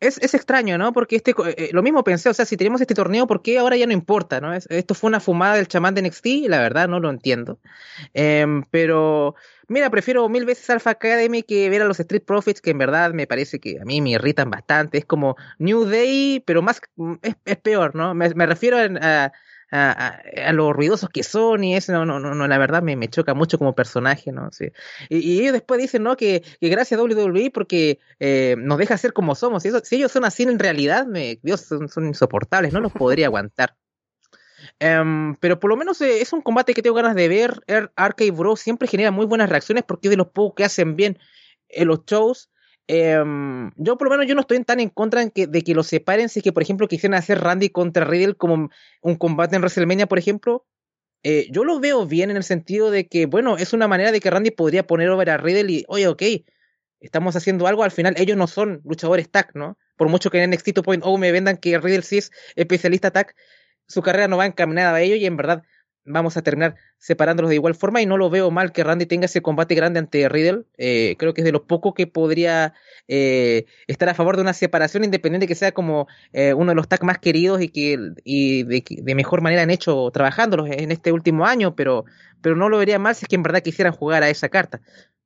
es, es extraño, ¿no? Porque este, eh, lo mismo pensé, o sea, si tenemos este torneo, ¿por qué ahora ya no importa, ¿no? Es- esto fue una fumada del chamán de N X T, y la verdad no lo entiendo. Em, pero, mira, prefiero mil veces Alpha Academy que ver a los Street Profits, que en verdad me parece que a mí me irritan bastante. Es como New Day, pero más, es, es peor, ¿no? Me, me refiero a, a, a, a lo ruidosos que son y eso, no, no, no, no, la verdad me, me choca mucho como personaje, ¿no? Sí. Y, y ellos después dicen, ¿no? Que, que gracias a W W E porque eh, nos deja ser como somos. Y eso, si ellos son así en realidad, me, Dios, son, son insoportables, no los podría aguantar. Em, pero por lo menos eh, es un combate que tengo ganas de ver. Er- Arcade Bro siempre genera muy buenas reacciones porque es de los pocos que hacen bien en los shows. Em, yo por lo menos yo no estoy tan en contra en que- de que los separen. Si es que por ejemplo quisieran hacer Randy contra Riddle como un combate en WrestleMania, por ejemplo, eh, yo lo veo bien en el sentido de que, bueno, es una manera de que Randy podría poner over a Riddle y, oye, ok, estamos haciendo algo. Al final ellos no son luchadores tag, ¿no? Por mucho que en N X T dos punto cero me vendan que Riddle sí es especialista tag, su carrera no va encaminada a ello y en verdad vamos a terminar separándolos de igual forma y no lo veo mal que Randy tenga ese combate grande ante Riddle. Eh, creo que es de lo poco que podría eh, estar a favor de una separación independiente que sea como eh, uno de los tags más queridos y que y de, de mejor manera han hecho trabajándolos en este último año, pero, pero no lo vería mal si es que en verdad quisieran jugar a esa carta.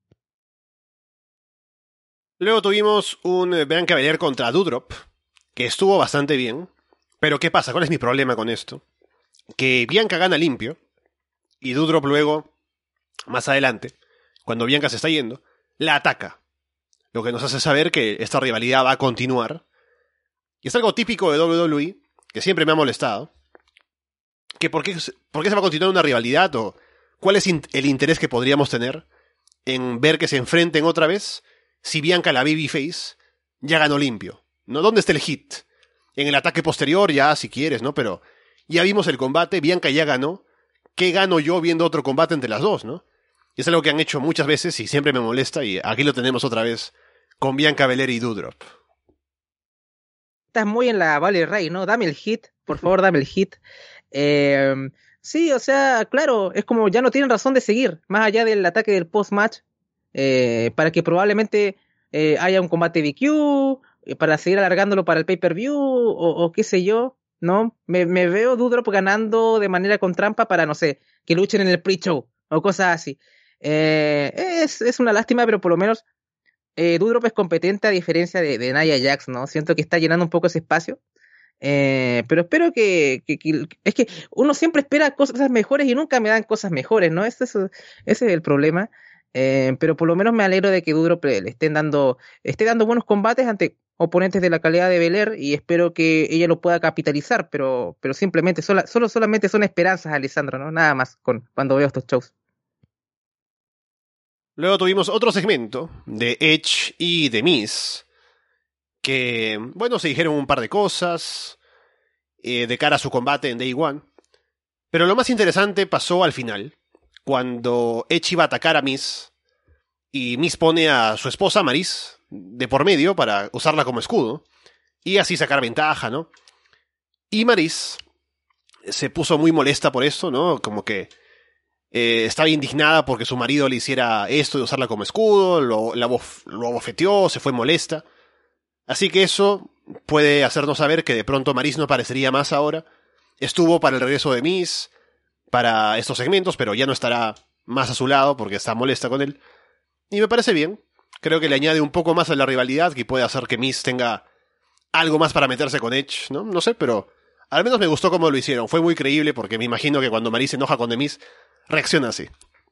Luego tuvimos un eh, Bianca Belair contra Doudrop, que estuvo bastante bien. Pero ¿qué pasa? ¿Cuál es mi problema con esto? Que Bianca gana limpio, y Doudrop luego, más adelante, cuando Bianca se está yendo, la ataca. Lo que nos hace saber que esta rivalidad va a continuar. Y es algo típico de W W E, que siempre me ha molestado. Que por qué, por qué se va a continuar una rivalidad o cuál es in- el interés que podríamos tener en ver que se enfrenten otra vez si Bianca, la babyface, ya ganó limpio. ¿No? ¿Dónde está el hit? En el ataque posterior ya, si quieres, ¿no? Pero ya vimos el combate, Bianca ya ganó. ¿Qué gano yo viendo otro combate entre las dos, no? Y es algo que han hecho muchas veces y siempre me molesta y aquí lo tenemos otra vez con Bianca Belair y Doudrop. Estás muy en la Valley Rey, ¿no? Dame el hit, por favor, dame el hit. Eh, sí, o sea, claro, es como ya no tienen razón de seguir, más allá del ataque del post-match, eh, para que probablemente eh, haya un combate B Q, eh, para seguir alargándolo para el pay-per-view, o, o qué sé yo, ¿no? Me, me veo Doudrop ganando de manera con trampa para, no sé, que luchen en el pre-show, o cosas así. Eh, es, es una lástima, pero por lo menos eh, Doudrop es competente a diferencia de, de Nia Jax, ¿no? Siento que está llenando un poco ese espacio. Eh, pero espero que, que, que- es que uno siempre espera cosas mejores y nunca me dan cosas mejores, ¿no? Ese es, ese es el problema. Eh, pero por lo menos me alegro de que Doudrop le le estén dando, esté dando buenos combates ante oponentes de la calidad de Belair y espero que ella lo pueda capitalizar, pero, pero simplemente, sola, solo solamente son esperanzas, Alessandro, ¿no? Nada más con, cuando veo estos shows. Luego tuvimos otro segmento de Edge y The Miz, que, bueno, se dijeron un par de cosas eh, de cara a su combate en Day One. Pero lo más interesante pasó al final, cuando Edge iba a atacar a Miz, y Miz pone a su esposa, Maris, de por medio para usarla como escudo, y así sacar ventaja, ¿no? Y Maris se puso muy molesta por esto, ¿no? Como que eh, estaba indignada porque su marido le hiciera esto de usarla como escudo, lo, la bof- lo bofeteó, se fue molesta. Así que eso puede hacernos saber que de pronto Maris no aparecería más ahora. Estuvo para el regreso de Miz, para estos segmentos, pero ya no estará más a su lado porque está molesta con él. Y me parece bien. Creo que le añade un poco más a la rivalidad y puede hacer que Miz tenga algo más para meterse con Edge, ¿no? No sé, pero al menos me gustó cómo lo hicieron. Fue muy creíble porque me imagino que cuando Maris se enoja con The Miz, reacciona así.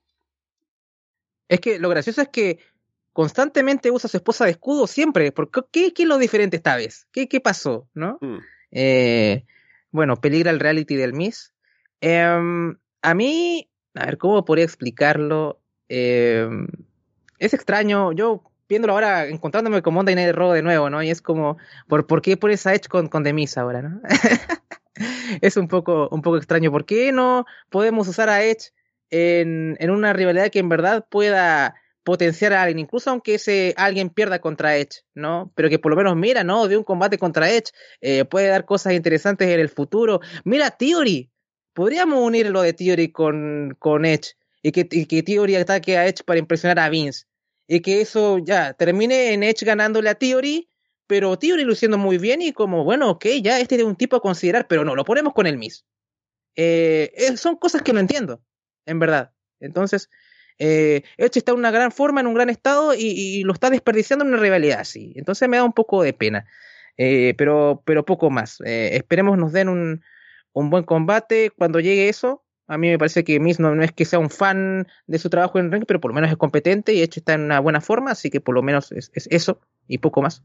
Es que lo gracioso es que constantemente usa a su esposa de escudo siempre. ¿Por qué, qué, qué es lo diferente esta vez? ¿Qué, qué pasó? ¿No? Mm. Eh, bueno, peligra el reality del Miss. Em, a mí, a ver, ¿cómo podría explicarlo? Em, es extraño. Yo viéndolo ahora, encontrándome con Monday Night Raw de nuevo, ¿no? Y es como, ¿por, por qué pones a Edge con, con The Miz ahora, ¿no? Es un poco, un poco extraño. ¿Por qué no podemos usar a Edge en, en una rivalidad que en verdad pueda potenciar a alguien, incluso aunque ese alguien pierda contra Edge, ¿no? Pero que por lo menos mira, ¿no? De un combate contra Edge, eh, puede dar cosas interesantes en el futuro. Mira, Theory, podríamos unir lo de Theory con, con Edge y que, y que Theory ataque a Edge para impresionar a Vince y que eso ya termine en Edge ganándole a Theory pero Theory luciendo muy bien y como, bueno, ok, ya este es un tipo a considerar, pero no, lo ponemos con el Miz. Eh, eh, son cosas que no entiendo, en verdad. Entonces, eh, Edge está en una gran forma, en un gran estado y, y lo está desperdiciando en una rivalidad así. Entonces me da un poco de pena, eh, pero, pero poco más. Eh, esperemos nos den un, un buen combate cuando llegue eso. A mí me parece que Miz no, no es que sea un fan de su trabajo en el ring, pero por lo menos es competente y Edge está en una buena forma, así que por lo menos es, es eso y poco más.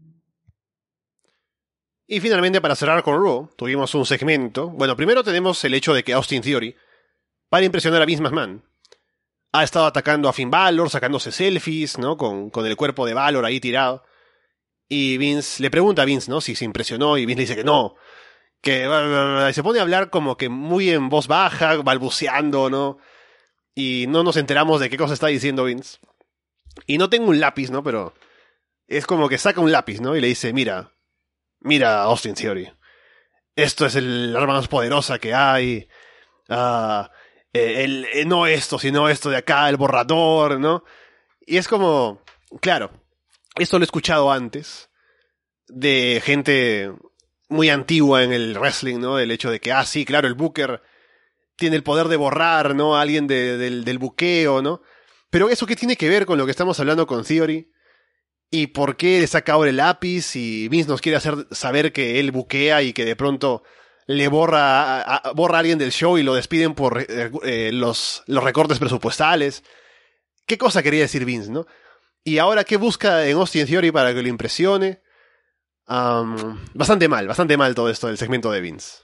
Y finalmente, para cerrar con Raw, tuvimos un segmento. Bueno, primero tenemos el hecho de que Austin Theory, para impresionar a Vince McMahon, ha estado atacando a Finn Balor, sacándose selfies, ¿no? Con, con el cuerpo de Balor ahí tirado. Y Vince le pregunta a Vince, ¿no? Si se impresionó, y Vince le dice que no. Que y se pone a hablar como que muy en voz baja, balbuceando, ¿no? Y no nos enteramos de qué cosa está diciendo Vince. Y no tengo un lápiz, ¿no? Pero es como que saca un lápiz, ¿no? Y le dice, mira, mira, Austin Theory. Esto es el arma más poderosa que hay. Ah, eh, el, eh, no esto, sino esto de acá, el borrador, ¿no? Y es como, claro, esto lo he escuchado antes de gente muy antigua en el wrestling, ¿no? El hecho de que, ah, sí, claro, el Booker tiene el poder de borrar, ¿no? A alguien de, del, del buqueo, ¿no? Pero eso qué tiene que ver con lo que estamos hablando con Theory y por qué le saca ahora el lápiz y Vince nos quiere hacer saber que él buquea y que de pronto le borra a, a, borra a alguien del show y lo despiden por eh, eh, los, los recortes presupuestales. ¿Qué cosa quería decir Vince, no? Y ahora, ¿qué busca en Austin Theory para que lo impresione? Um, bastante mal, bastante mal todo esto del segmento de Vince.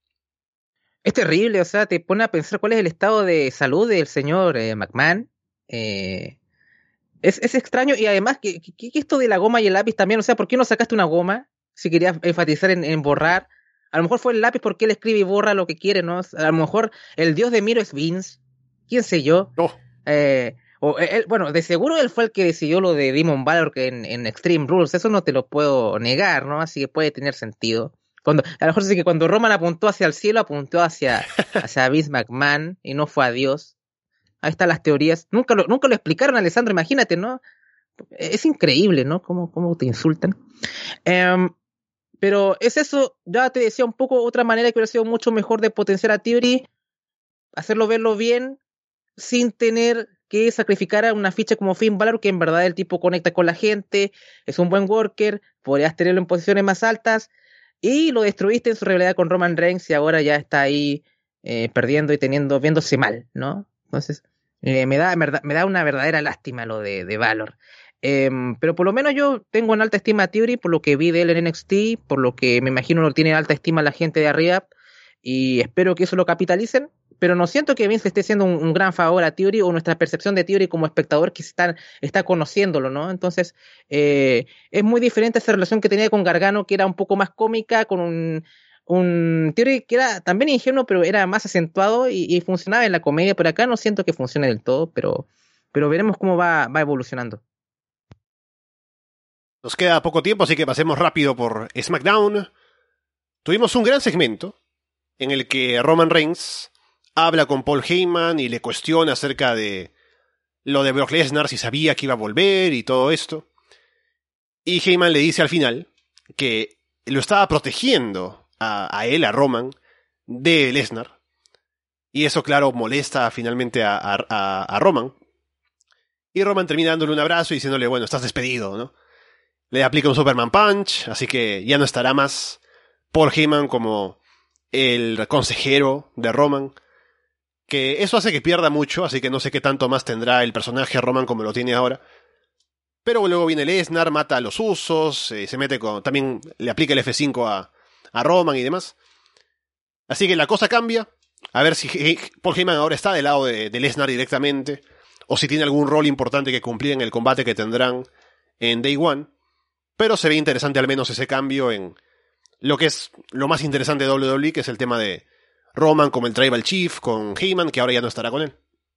Es terrible, o sea, te pone a pensar cuál es el estado de salud del señor eh, McMahon. Eh, es, es extraño y además, que, que, que esto de la goma y el lápiz también, o sea, ¿por qué no sacaste una goma si querías enfatizar en, en borrar? A lo mejor fue el lápiz porque él escribe y borra lo que quiere, ¿no? A lo mejor el dios de Miro es Vince, quién sé yo. Oh. Eh, o él, bueno, de seguro él fue el que decidió lo de Demon Valor que en, en Extreme Rules, eso no te lo puedo negar, ¿no? Así que puede tener sentido. Cuando, a lo mejor sí que cuando Roman apuntó hacia el cielo, apuntó hacia, hacia Vince McMahon y no fue a Dios. Ahí están las teorías. Nunca lo, nunca lo explicaron, Alessandro, imagínate, ¿no? Es increíble, ¿no? Cómo, cómo te insultan. Um, pero es eso, ya te decía un poco otra manera que hubiera sido mucho mejor de potenciar a Theory, hacerlo verlo bien, sin tener que sacrificar a una ficha como Finn Balor, que en verdad el tipo conecta con la gente, es un buen worker, podrías tenerlo en posiciones más altas, y lo destruiste en su rivalidad con Roman Reigns y ahora ya está ahí eh, perdiendo y teniendo, viéndose mal, ¿no? Entonces, eh, me da me da una verdadera lástima lo de, de Valor. Eh, pero por lo menos yo tengo en alta estima a Theory por lo que vi de él en N X T, por lo que me imagino lo tiene en alta estima la gente de arriba, y espero que eso lo capitalicen. Pero no siento que Vince le esté haciendo un, un gran favor a Theory o nuestra percepción de Theory como espectador que está, está conociéndolo, ¿no? Entonces, eh, es muy diferente esa relación que tenía con Gargano, que era un poco más cómica, con un, un Theory que era también ingenuo, pero era más acentuado y, y funcionaba en la comedia. Por acá no siento que funcione del todo, pero, pero veremos cómo va, va evolucionando. Nos queda poco tiempo, así que pasemos rápido por SmackDown. Tuvimos un gran segmento en el que Roman Reigns habla con Paul Heyman y le cuestiona acerca de lo de Brock Lesnar, si sabía que iba a volver y todo esto. Y Heyman le dice al final que lo estaba protegiendo a, a él, a Roman, de Lesnar. Y eso, claro, molesta finalmente a, a, a Roman. Y Roman termina dándole un abrazo y diciéndole, bueno, estás despedido, ¿no? Le aplica un Superman Punch, así que ya no estará más Paul Heyman como el consejero de Roman. Que eso hace que pierda mucho, así que no sé qué tanto más tendrá el personaje Roman como lo tiene ahora. Pero luego viene Lesnar, mata a los Usos, eh, se mete con... También le aplica el F cinco a, a Roman y demás. Así que la cosa cambia. A ver si He Paul Heyman ahora está del lado de, de Lesnar directamente, o si tiene algún rol importante que cumplir en el combate que tendrán en Day One. Pero se ve interesante al menos ese cambio en lo que es lo más interesante de W W E, que es el tema de Roman como el Tribal Chief con Heyman, que ahora ya no estará con él.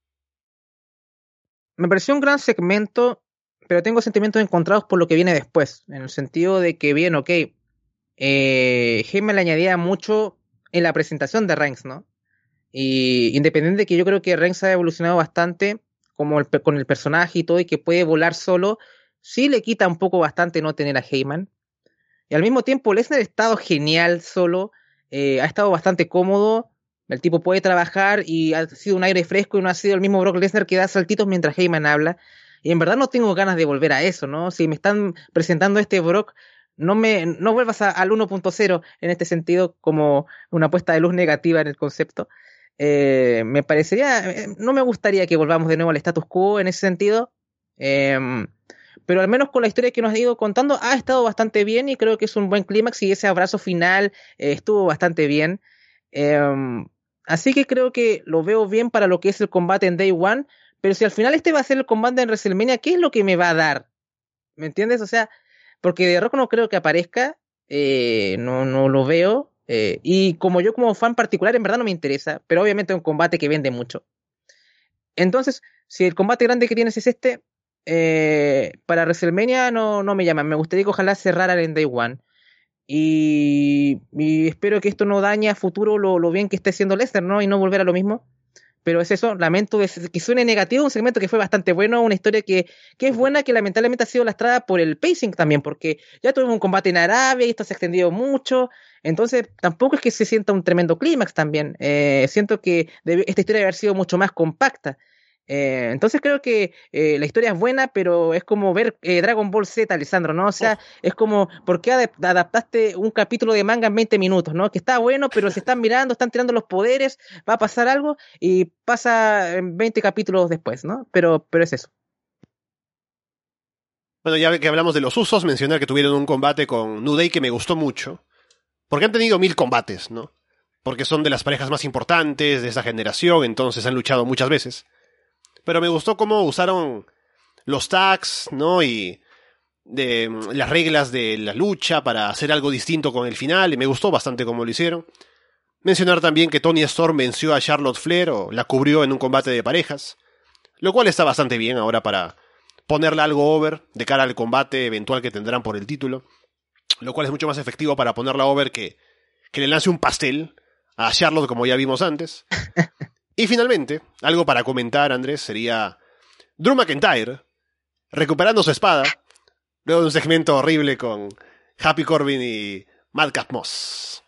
Me pareció un gran segmento, pero tengo sentimientos encontrados por lo que viene después, en el sentido de que bien, ok, eh, Heyman le añadía mucho en la presentación de Reigns, ¿no? Y independiente de que yo creo que Reigns ha evolucionado bastante como el, con el personaje y todo, y que puede volar solo, sí le quita un poco bastante no tener a Heyman. Y al mismo tiempo Lesnar ha estado genial solo, eh, ha estado bastante cómodo, el tipo puede trabajar y ha sido un aire fresco y no ha sido el mismo Brock Lesnar que da saltitos mientras Heyman habla. Y en verdad no tengo ganas de volver a eso, ¿no? Si me están presentando este Brock, no me no vuelvas a, al uno punto cero en este sentido como una puesta de luz negativa en el concepto. Eh, me parecería, eh, no me gustaría que volvamos de nuevo al status quo en ese sentido. Eh, pero al menos con la historia que nos ha ido contando ha estado bastante bien y creo que es un buen clímax y ese abrazo final eh, estuvo bastante bien. Eh, así que creo que lo veo bien para lo que es el combate en Day One, pero si al final este va a ser el combate en WrestleMania, ¿qué es lo que me va a dar? ¿Me entiendes? O sea, porque de Rock no creo que aparezca, eh, no, no lo veo, eh, y como yo como fan particular en verdad no me interesa, pero obviamente es un combate que vende mucho. Entonces, si el combate grande que tienes es este, eh, para WrestleMania no, no me llaman, me gustaría que ojalá cerraran en Day One. Y, y espero que esto no dañe a futuro lo, lo bien que esté haciendo Lesnar, ¿no? Y no volver a lo mismo. Pero es eso, lamento de, que suene negativo, un segmento que fue bastante bueno, una historia que, que es buena, que lamentablemente ha sido lastrada por el pacing también, porque ya tuvimos un combate en Arabia y esto se ha extendido mucho, entonces tampoco es que se sienta un tremendo clímax también, eh, siento que debe, esta historia debe haber sido mucho más compacta. Eh, entonces creo que eh, la historia es buena, pero es como ver eh, Dragon Ball Z, Alessandro, ¿no? O sea, oh. es como, ¿por qué adap- adaptaste un capítulo de manga en veinte minutos, ¿no? Que está bueno, pero se están mirando, están tirando los poderes, va a pasar algo y pasa en veinte capítulos después, ¿no? Pero, pero es eso. Bueno, ya que hablamos de los usos, mencionar que tuvieron un combate con New Day que me gustó mucho, porque han tenido mil combates, ¿no? Porque son de las parejas más importantes de esa generación, entonces han luchado muchas veces. Pero me gustó cómo usaron los tags, ¿no? Y de, las reglas de la lucha para hacer algo distinto con el final. Y me gustó bastante cómo lo hicieron. Mencionar también que Toni Storm venció a Charlotte Flair o la cubrió en un combate de parejas. Lo cual está bastante bien ahora para ponerla algo over de cara al combate eventual que tendrán por el título. Lo cual es mucho más efectivo para ponerla over que, que le lance un pastel a Charlotte como ya vimos antes. Y finalmente, algo para comentar, Andrés, sería Drew McIntyre recuperando su espada luego de un segmento horrible con Happy Corbin y Madcap Moss.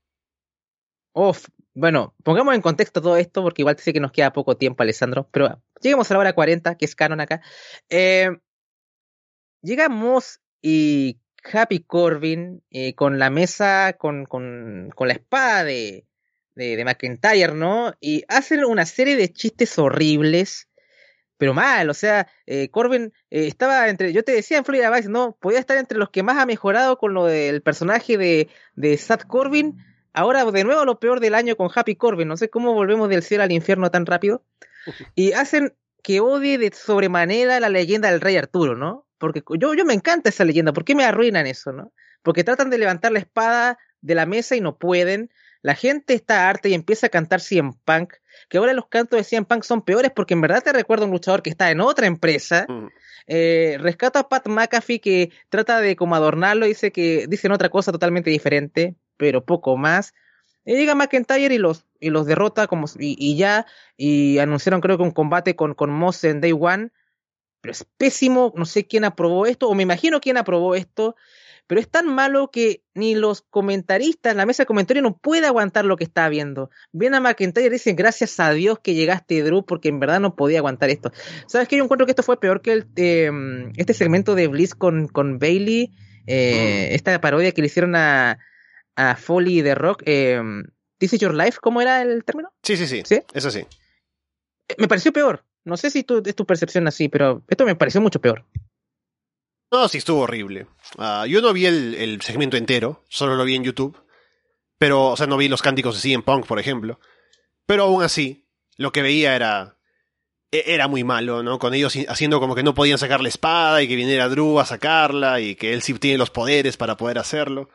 Uf, bueno, pongamos en contexto todo esto porque igual te sé que nos queda poco tiempo, Alessandro, pero lleguemos a la hora cuarenta, que es canon acá. Eh, llega Moss y Happy Corbin eh, con la mesa, con, con, con la espada de... De, de McIntyre, ¿no? Y hacen una serie de chistes horribles, pero mal, o sea, eh, Corbin eh, estaba entre, yo te decía en Florida Vice, ¿no? Podía estar entre los que más ha mejorado con lo del personaje de, de Sad Corbin, ahora de nuevo lo peor del año con Happy Corbin, no sé cómo volvemos del cielo al infierno tan rápido, y hacen que odie de sobremanera la leyenda del Rey Arturo, ¿no? Porque yo, yo me encanta esa leyenda, ¿por qué me arruinan eso, no? Porque tratan de levantar la espada de la mesa y no pueden. La gente está harta y empieza a cantar C M Punk, que ahora los cantos de C M Punk son peores porque en verdad te recuerda a un luchador que está en otra empresa. Mm. Eh, rescata a Pat McAfee que trata de como adornarlo, dice que dicen otra cosa totalmente diferente, pero poco más. Y llega McIntyre y los, y los derrota como, y, y ya, y anunciaron creo que un combate con, con Moss en Day One, pero es pésimo, no sé quién aprobó esto, o me imagino quién aprobó esto, pero es tan malo que ni los comentaristas, la mesa de comentarios no puede aguantar lo que está viendo. Vienen a McIntyre y dicen gracias a Dios que llegaste, Drew, porque en verdad no podía aguantar esto. ¿Sabes qué? Yo encuentro que esto fue peor que el, eh, este segmento de Bliss con, con Bayley, eh, oh. esta parodia que le hicieron a, a Foley de Rock. Eh, ¿This is your life? ¿Cómo era el término? Sí, sí, sí, sí. Es así. Me pareció peor. No sé si tú, es tu percepción así, pero esto me pareció mucho peor. No, sí, estuvo horrible. Uh, yo no vi el, el segmento entero, solo lo vi en YouTube. Pero, o sea, no vi los cánticos de C M Punk, por ejemplo. Pero aún así, lo que veía era... Era muy malo, ¿no? Con ellos haciendo como que no podían sacar la espada y que viniera Drew a sacarla y que él sí tiene los poderes para poder hacerlo.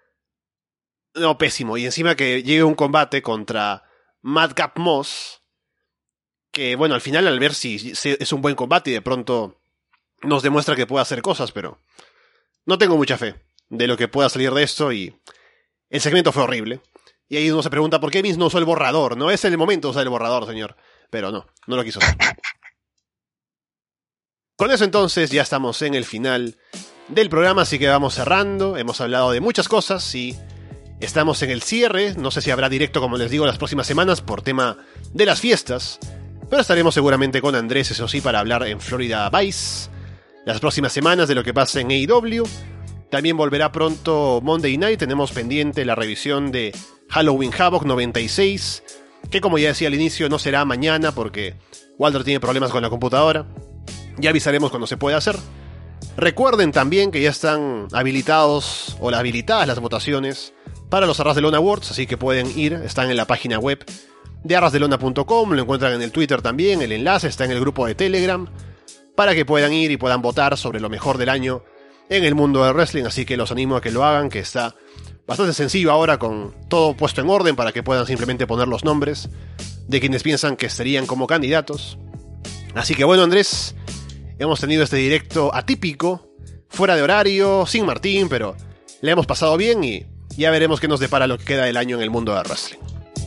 No, pésimo. Y encima que llegue un combate contra Madcap Moss, que, bueno, al final al ver si, si es un buen combate y de pronto... nos demuestra que puede hacer cosas, pero no tengo mucha fe de lo que pueda salir de esto y el segmento fue horrible. Y ahí uno se pregunta por qué Vince no usó el borrador. No es el momento de usar el borrador, señor. Pero no, no lo quiso hacer. Con eso entonces ya estamos en el final del programa, así que vamos cerrando. Hemos hablado de muchas cosas y estamos en el cierre. No sé si habrá directo, como les digo, las próximas semanas por tema de las fiestas, pero estaremos seguramente con Andrés, eso sí, para hablar en Florida Vice las próximas semanas de lo que pasa en A E W. También volverá pronto Monday Night. Tenemos pendiente la revisión de Halloween Havoc noventa y seis, que como ya decía al inicio no será mañana porque Walter tiene problemas con la computadora. Ya avisaremos cuando se pueda hacer. Recuerden también que ya están habilitados o habilitadas las votaciones para los Arras de Lona Awards, así que pueden ir, están en la página web de arras de lona punto com, lo encuentran en el Twitter también, el enlace está en el grupo de Telegram, para que puedan ir y puedan votar sobre lo mejor del año en el mundo del wrestling, así que los animo a que lo hagan, que está bastante sencillo ahora con todo puesto en orden para que puedan simplemente poner los nombres de quienes piensan que serían como candidatos. Así que bueno, Andrés, hemos tenido este directo atípico, fuera de horario, sin Martín, pero le hemos pasado bien y ya veremos qué nos depara lo que queda del año en el mundo del wrestling.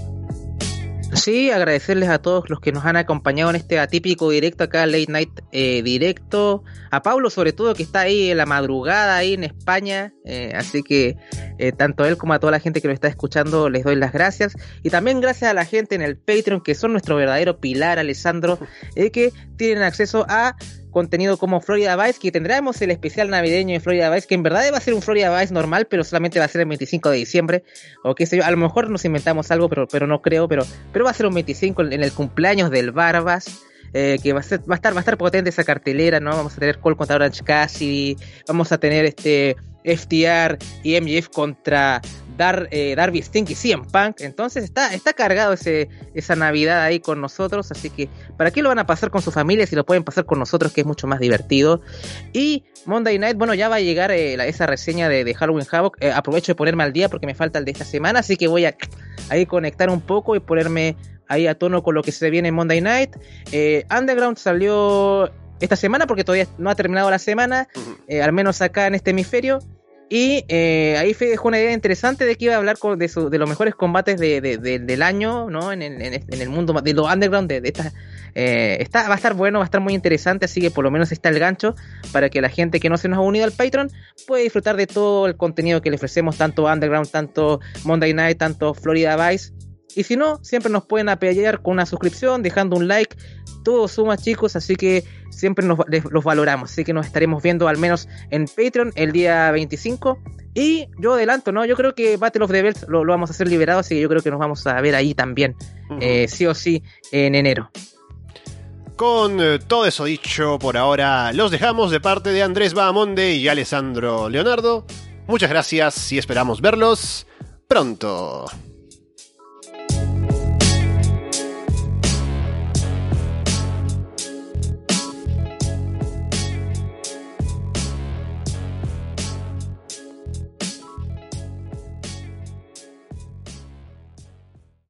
Sí, agradecerles a todos los que nos han acompañado en este atípico directo acá, Late Night eh, directo, a Pablo sobre todo, que está ahí en la madrugada ahí en España, eh, así que eh, tanto a él como a toda la gente que lo está escuchando les doy las gracias, y también gracias a la gente en el Patreon, que son nuestro verdadero pilar, Alessandro, eh, que tienen acceso a contenido como Florida Vice, que tendremos el especial navideño de Florida Vice, que en verdad va a ser un Florida Vice normal, pero solamente va a ser el veinticinco de diciembre, o qué sé yo, a lo mejor nos inventamos algo, pero, pero no creo, pero, pero va a ser un veinticinco en el cumpleaños del Barbas, eh, que va a, ser, va a estar va a estar potente esa cartelera, ¿no? Vamos a tener Cole contra Orange Cassidy, vamos a tener este F T R y M J F contra Dar, eh, Darby Sting y C M Punk. Entonces está, está cargado ese, esa Navidad ahí con nosotros, así que ¿para qué lo van a pasar con su familia si lo pueden pasar con nosotros, que es mucho más divertido? Y Monday Night, bueno, ya va a llegar eh, la, esa reseña de, de Halloween Havoc. eh, aprovecho de ponerme al día porque me falta el de esta semana, así que voy a ahí conectar un poco y ponerme ahí a tono con lo que se viene en Monday Night. eh, Underground salió esta semana porque todavía no ha terminado la semana, eh, al menos acá en este hemisferio. Y eh, ahí Fede dejó una idea interesante de que iba a hablar con, de, su, de los mejores combates de, de, de, del año, ¿no? En, en, en el mundo de los underground. De, de esta, eh, está, va a estar bueno, va a estar muy interesante, así que por lo menos está el gancho para que la gente que no se nos ha unido al Patreon pueda disfrutar de todo el contenido que le ofrecemos, tanto underground, tanto Monday Night, tanto Florida Vice. Y si no, siempre nos pueden apoyar con una suscripción, dejando un like. Todo suma, chicos, así que siempre nos, les, los valoramos. Así que nos estaremos viendo al menos en Patreon el día veinticinco. Y yo adelanto, ¿no? Yo creo que Battle of the Belts lo, lo vamos a hacer liberado, así que yo creo que nos vamos a ver ahí también, uh-huh. eh, sí o sí, en enero. Con eh, todo eso dicho, por ahora los dejamos de parte de Andrés Bahamonde y Alessandro Leonardo. Muchas gracias y esperamos verlos pronto.